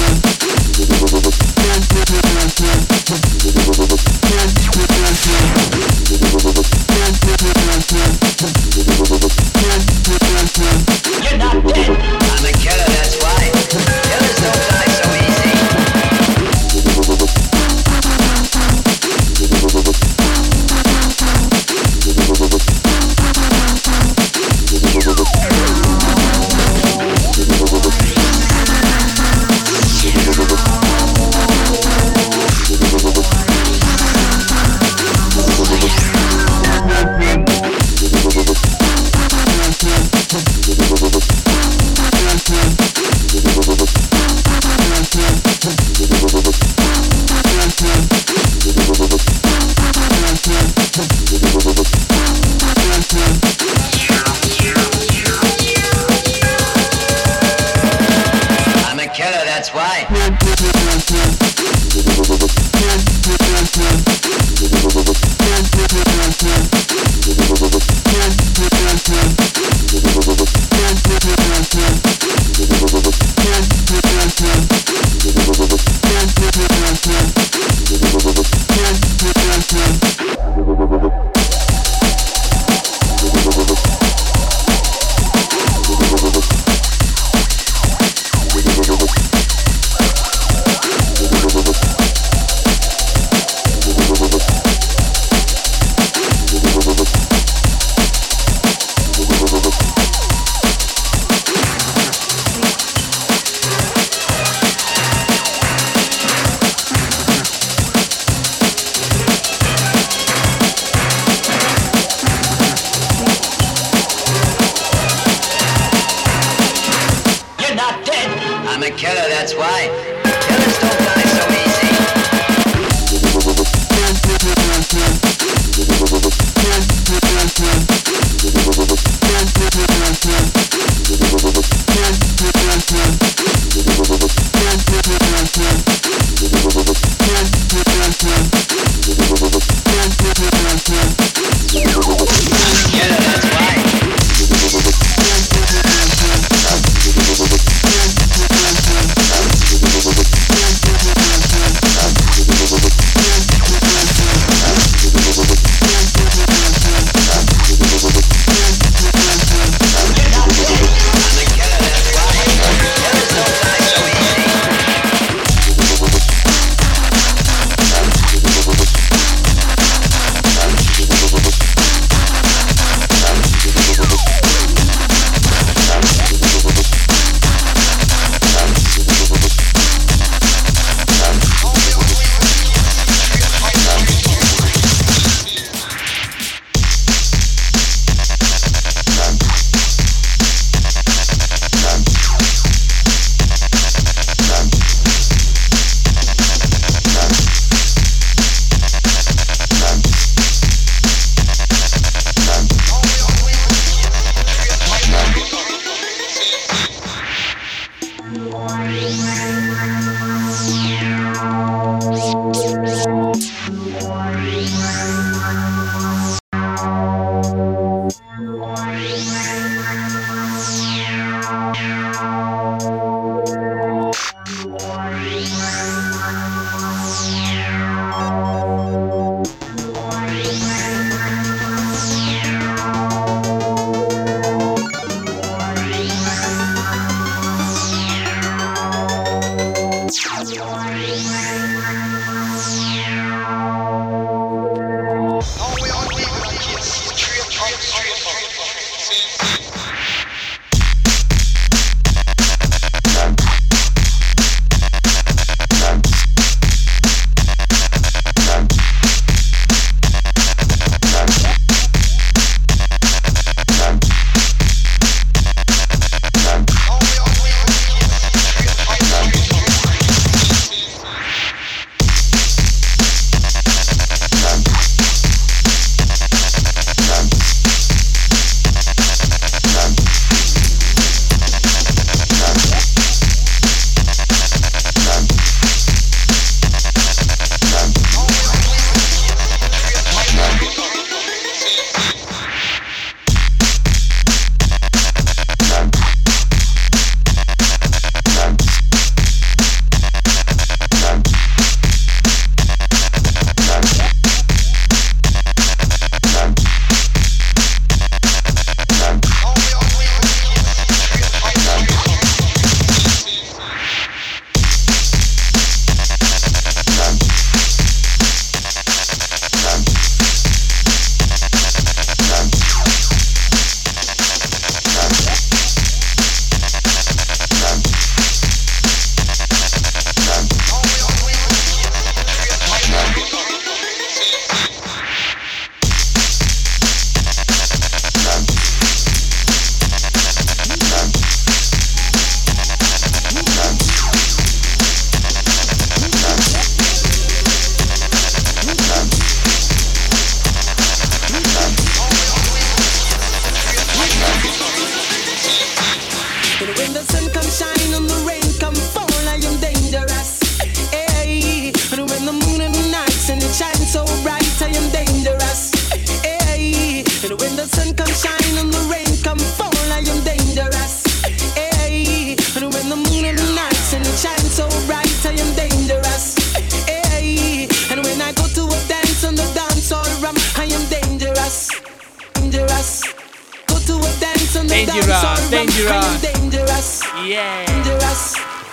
Dangerous, dangerous. Dangerous. Yeah. Dangerous.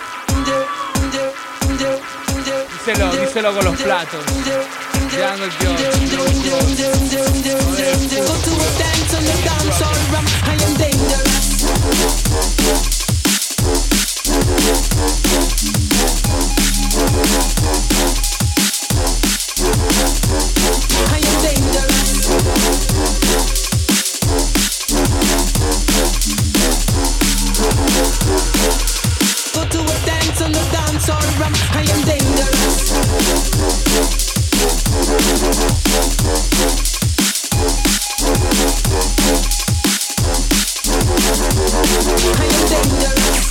Díselo, díselo con los platos. Jungle Jones. Go to a dance on the dance hall ram. I am dangerous. I am dangerous. Go to a dance on the dance hall ram. I am dangerous. I am dangerous.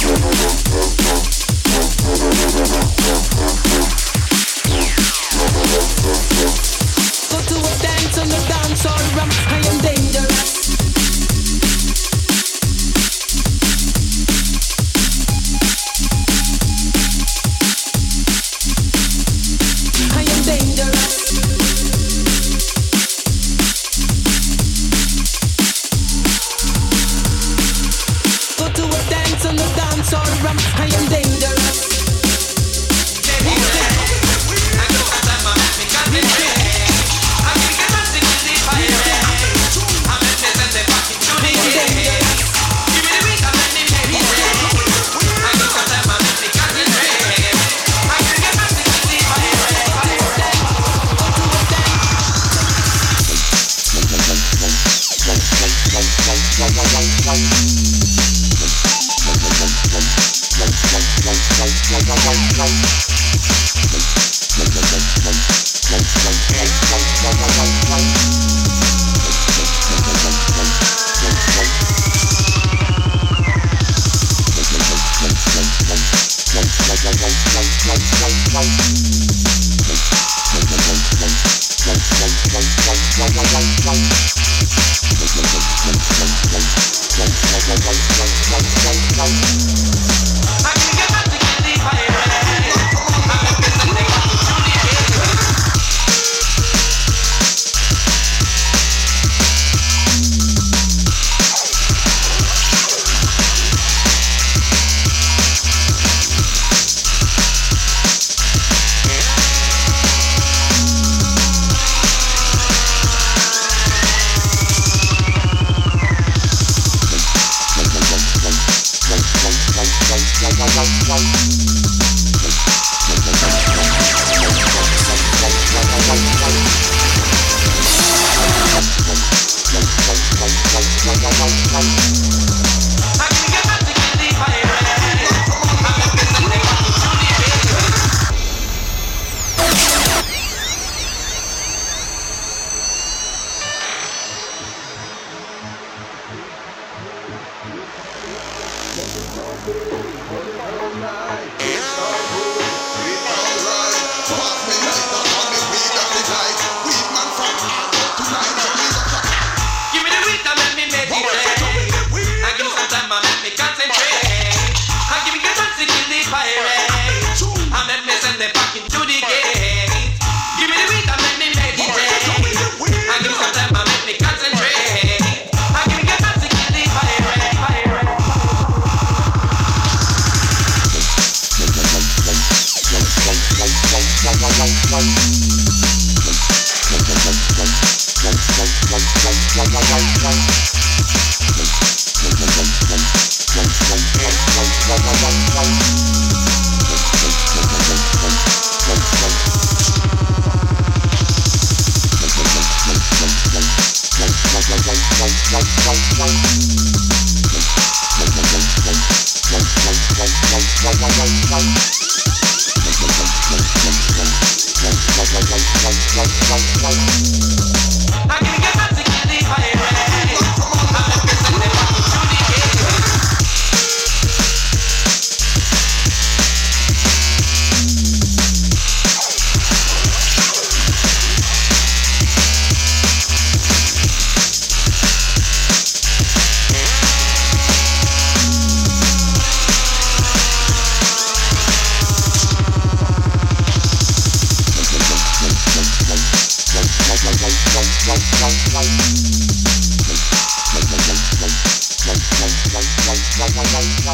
Go to a dance on the dance hall ram. I am dangerous. I am dangerous. Go to a dance on the dance hall ram. I am dangerous.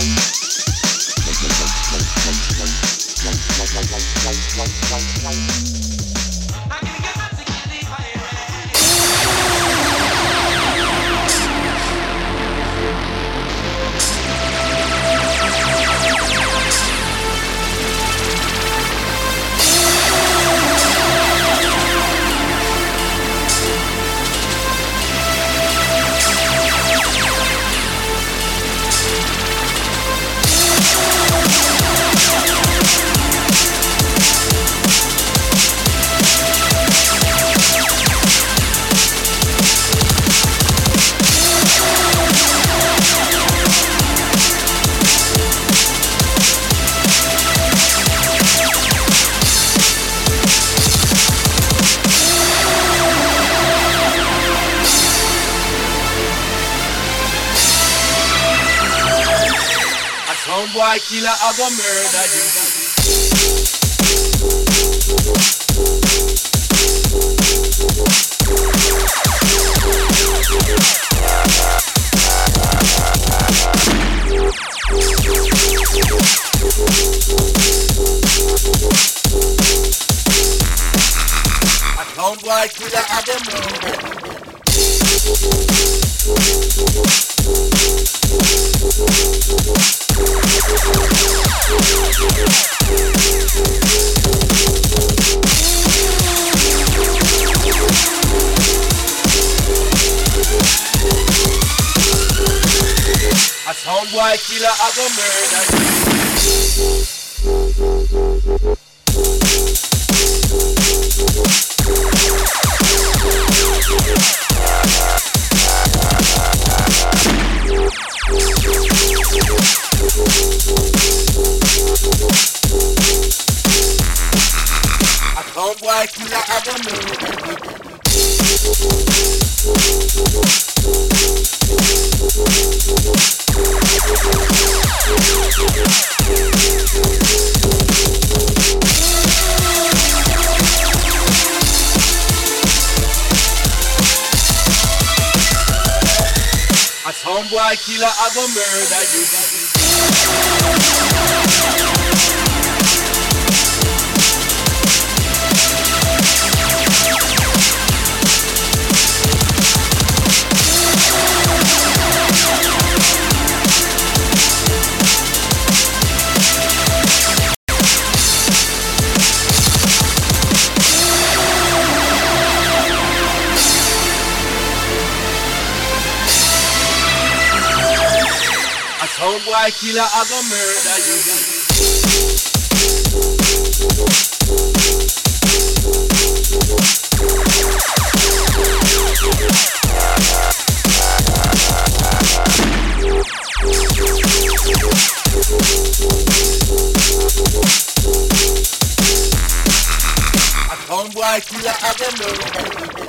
Boy killer, I go murder you. A town boy killer, I go murder. A sound boy killer, I go murder. A sound boy killer, I go murder. A sound boy killer, I go murder you. Sound boy killer, I go murder you. A sound boy killer, I go murder you.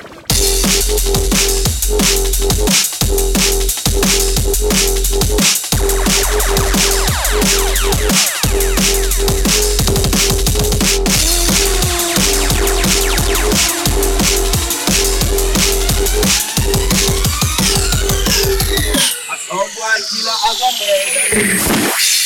A sound boy killer, I go murder.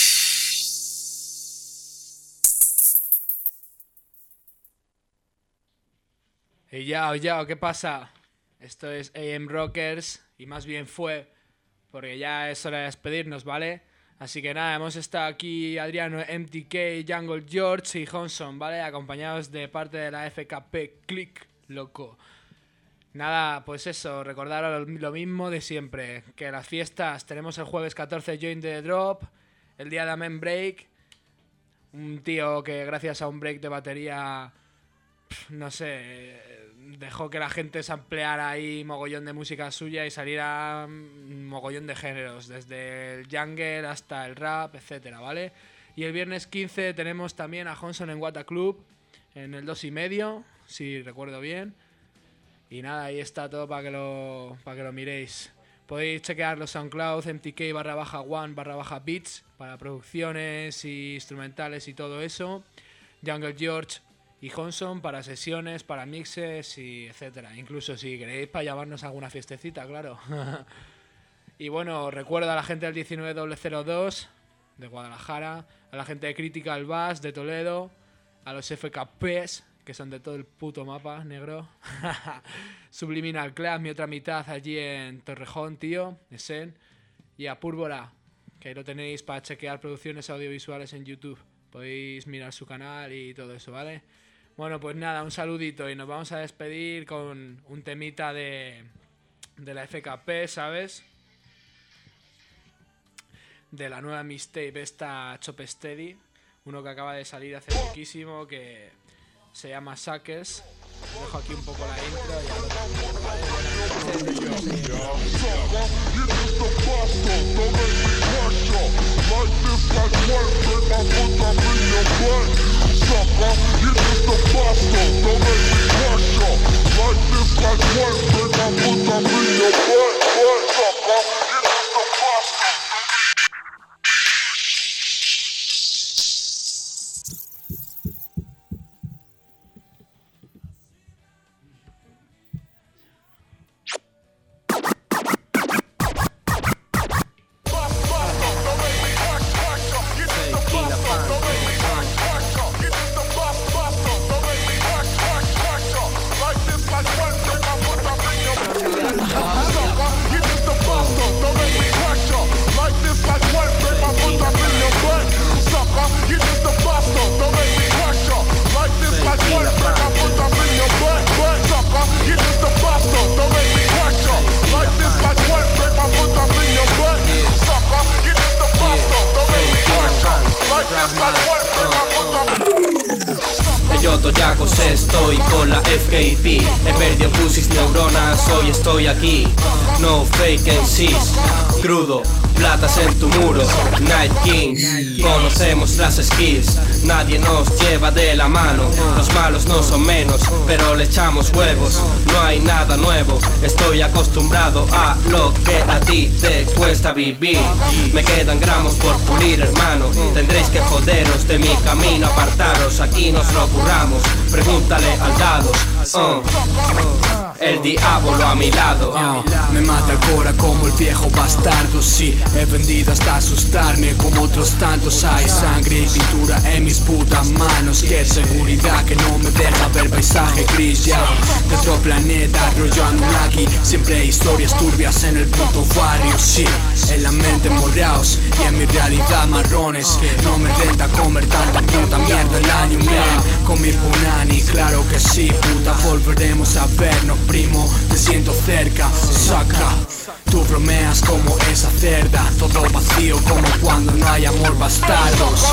Hey, yao, yao, ¿qué pasa? Esto es A M Rockers y más bien fue porque ya es hora de despedirnos, ¿vale? Así que nada, hemos estado aquí Adriano, M T K, Jungle George y Honson, ¿vale? Acompañados de parte de la F K P Click, loco. Nada, pues eso, recordaros lo mismo de siempre, que las fiestas tenemos el jueves catorce Join the Drop, el día de Amen Break, un tío que gracias a un break de batería, no sé, dejó que la gente se ampliara ahí mogollón de música suya y saliera mogollón de géneros, desde el jungle hasta el rap, etcétera, ¿vale? Y el viernes quince tenemos también a Honson en Wata Club, en el dos y medio, si recuerdo bien. Y nada, ahí está todo para que lo para que lo miréis. Podéis chequear los SoundCloud, M T K barra baja one barra baja beats para producciones y instrumentales y todo eso. Jungle George y Honson para sesiones, para mixes y etcétera. Incluso si queréis para llamarnos a alguna fiestecita, claro. Y bueno, recuerdo a la gente del diecinueve cero cero dos de Guadalajara, a la gente de Critical Bass de Toledo, a los F K Ps, que son de todo el puto mapa, negro. Subliminal Club, mi otra mitad allí en Torrejón, tío, Esen. Y a Púrvora, que ahí lo tenéis para chequear producciones audiovisuales en YouTube. Podéis mirar su canal y todo eso, ¿vale? Bueno, pues nada, un saludito y nos vamos a despedir con un temita de, de la F K P, ¿sabes? De la nueva mixtape esta Chop Steady, uno que acaba de salir hace poquísimo, que se llama Suckers. Os dejo aquí un poco la intro y Yo Toyacos estoy con la F K P. He perdido pusis, neuronas, hoy estoy aquí. No fake M Cs, crudo, platas en tu muro. Night King, conocemos las skills. Nadie nos lleva de la mano. Los malos no son menos, pero le echamos huevos. No hay nada nuevo, estoy acostumbrado a lo que a ti te cuesta vivir. Me quedan gramos por pulir, hermano. Tendréis que joderos de mi camino, apartaros, aquí nos lo curramos. Pregúntale al dados, uh. El diablo a mi lado, uh. Me mata el cora como el viejo bastardo. Sí, he vendido hasta asustarme como otros tantos. Hay sangre y pintura en mis putas manos. Qué seguridad que no me deja ver paisaje gris ya. De otro planeta, rollo Anunnaki. Siempre hay historias turbias en el puto barrio. Sí, en la mente moraos y en mi realidad marrones. No me renta comer tanta puta mierda el año, man. Con mi punani, claro que sí, puta. Volveremos a vernos, primo, te siento cerca. Saca, tú bromeas como esa cerda. Todo vacío como cuando no hay amor, bastardos.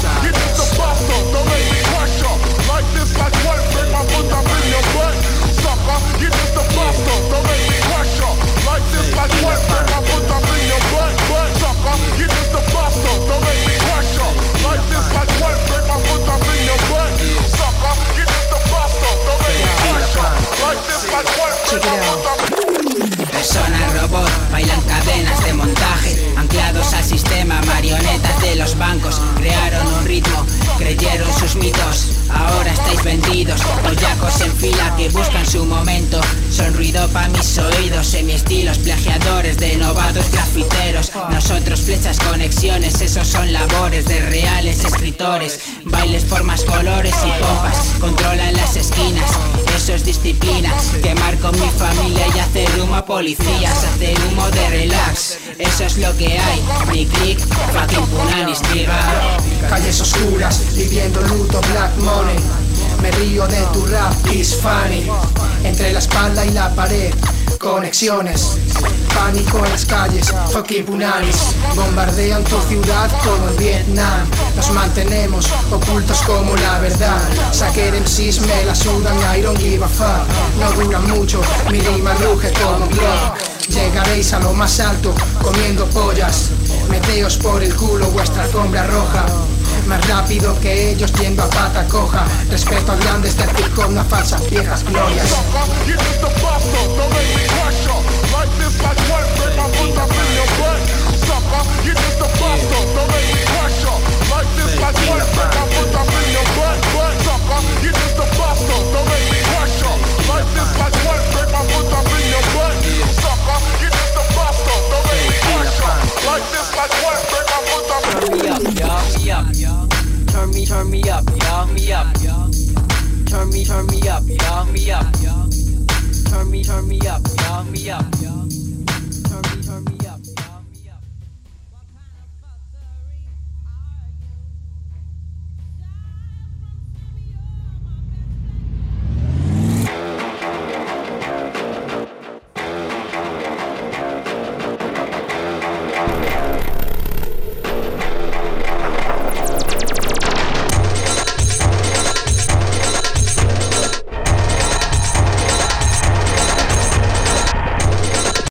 Personas robot bailan cadenas de montaje, anclados al sistema, marionetas de los bancos. Crearon un ritmo, creyeron sus mitos. Ahora estáis vendidos, toyacos en fila que buscan su momento. Son ruido pa' mis oídos, semi-estilos, plagiadores de novatos grafiteros. Nosotros flechas, conexiones, esos son labores de reales escritores. Bailes, formas, colores y pompas, controlan las esquinas. Eso es disciplina, quemar con mi familia y hacer humo a policías. Hacer humo de relax, eso es lo que hay. Mi click, fucking punanis, nigga. Calles oscuras, viviendo luto, black money. Me río de tu rap, is funny. Entre la espalda y la pared, conexiones. Pánico en las calles, fucking punanis. Bombardean tu ciudad como en Vietnam. Nos mantenemos ocultos como la verdad. Saquer M Cs me la sudan, I don't give a fuck. No dura mucho, mi rima ruge como un glock. Llegaréis a lo más alto, comiendo pollas. Meteos por el culo vuestra alfombra roja. Más rápido que ellos yendo a pata coja. Respeto a grandes del hip hop, no falsas viejas glorias. Yo, yo. me up, turn me, turn me up, turn me up, turn me, turn me up.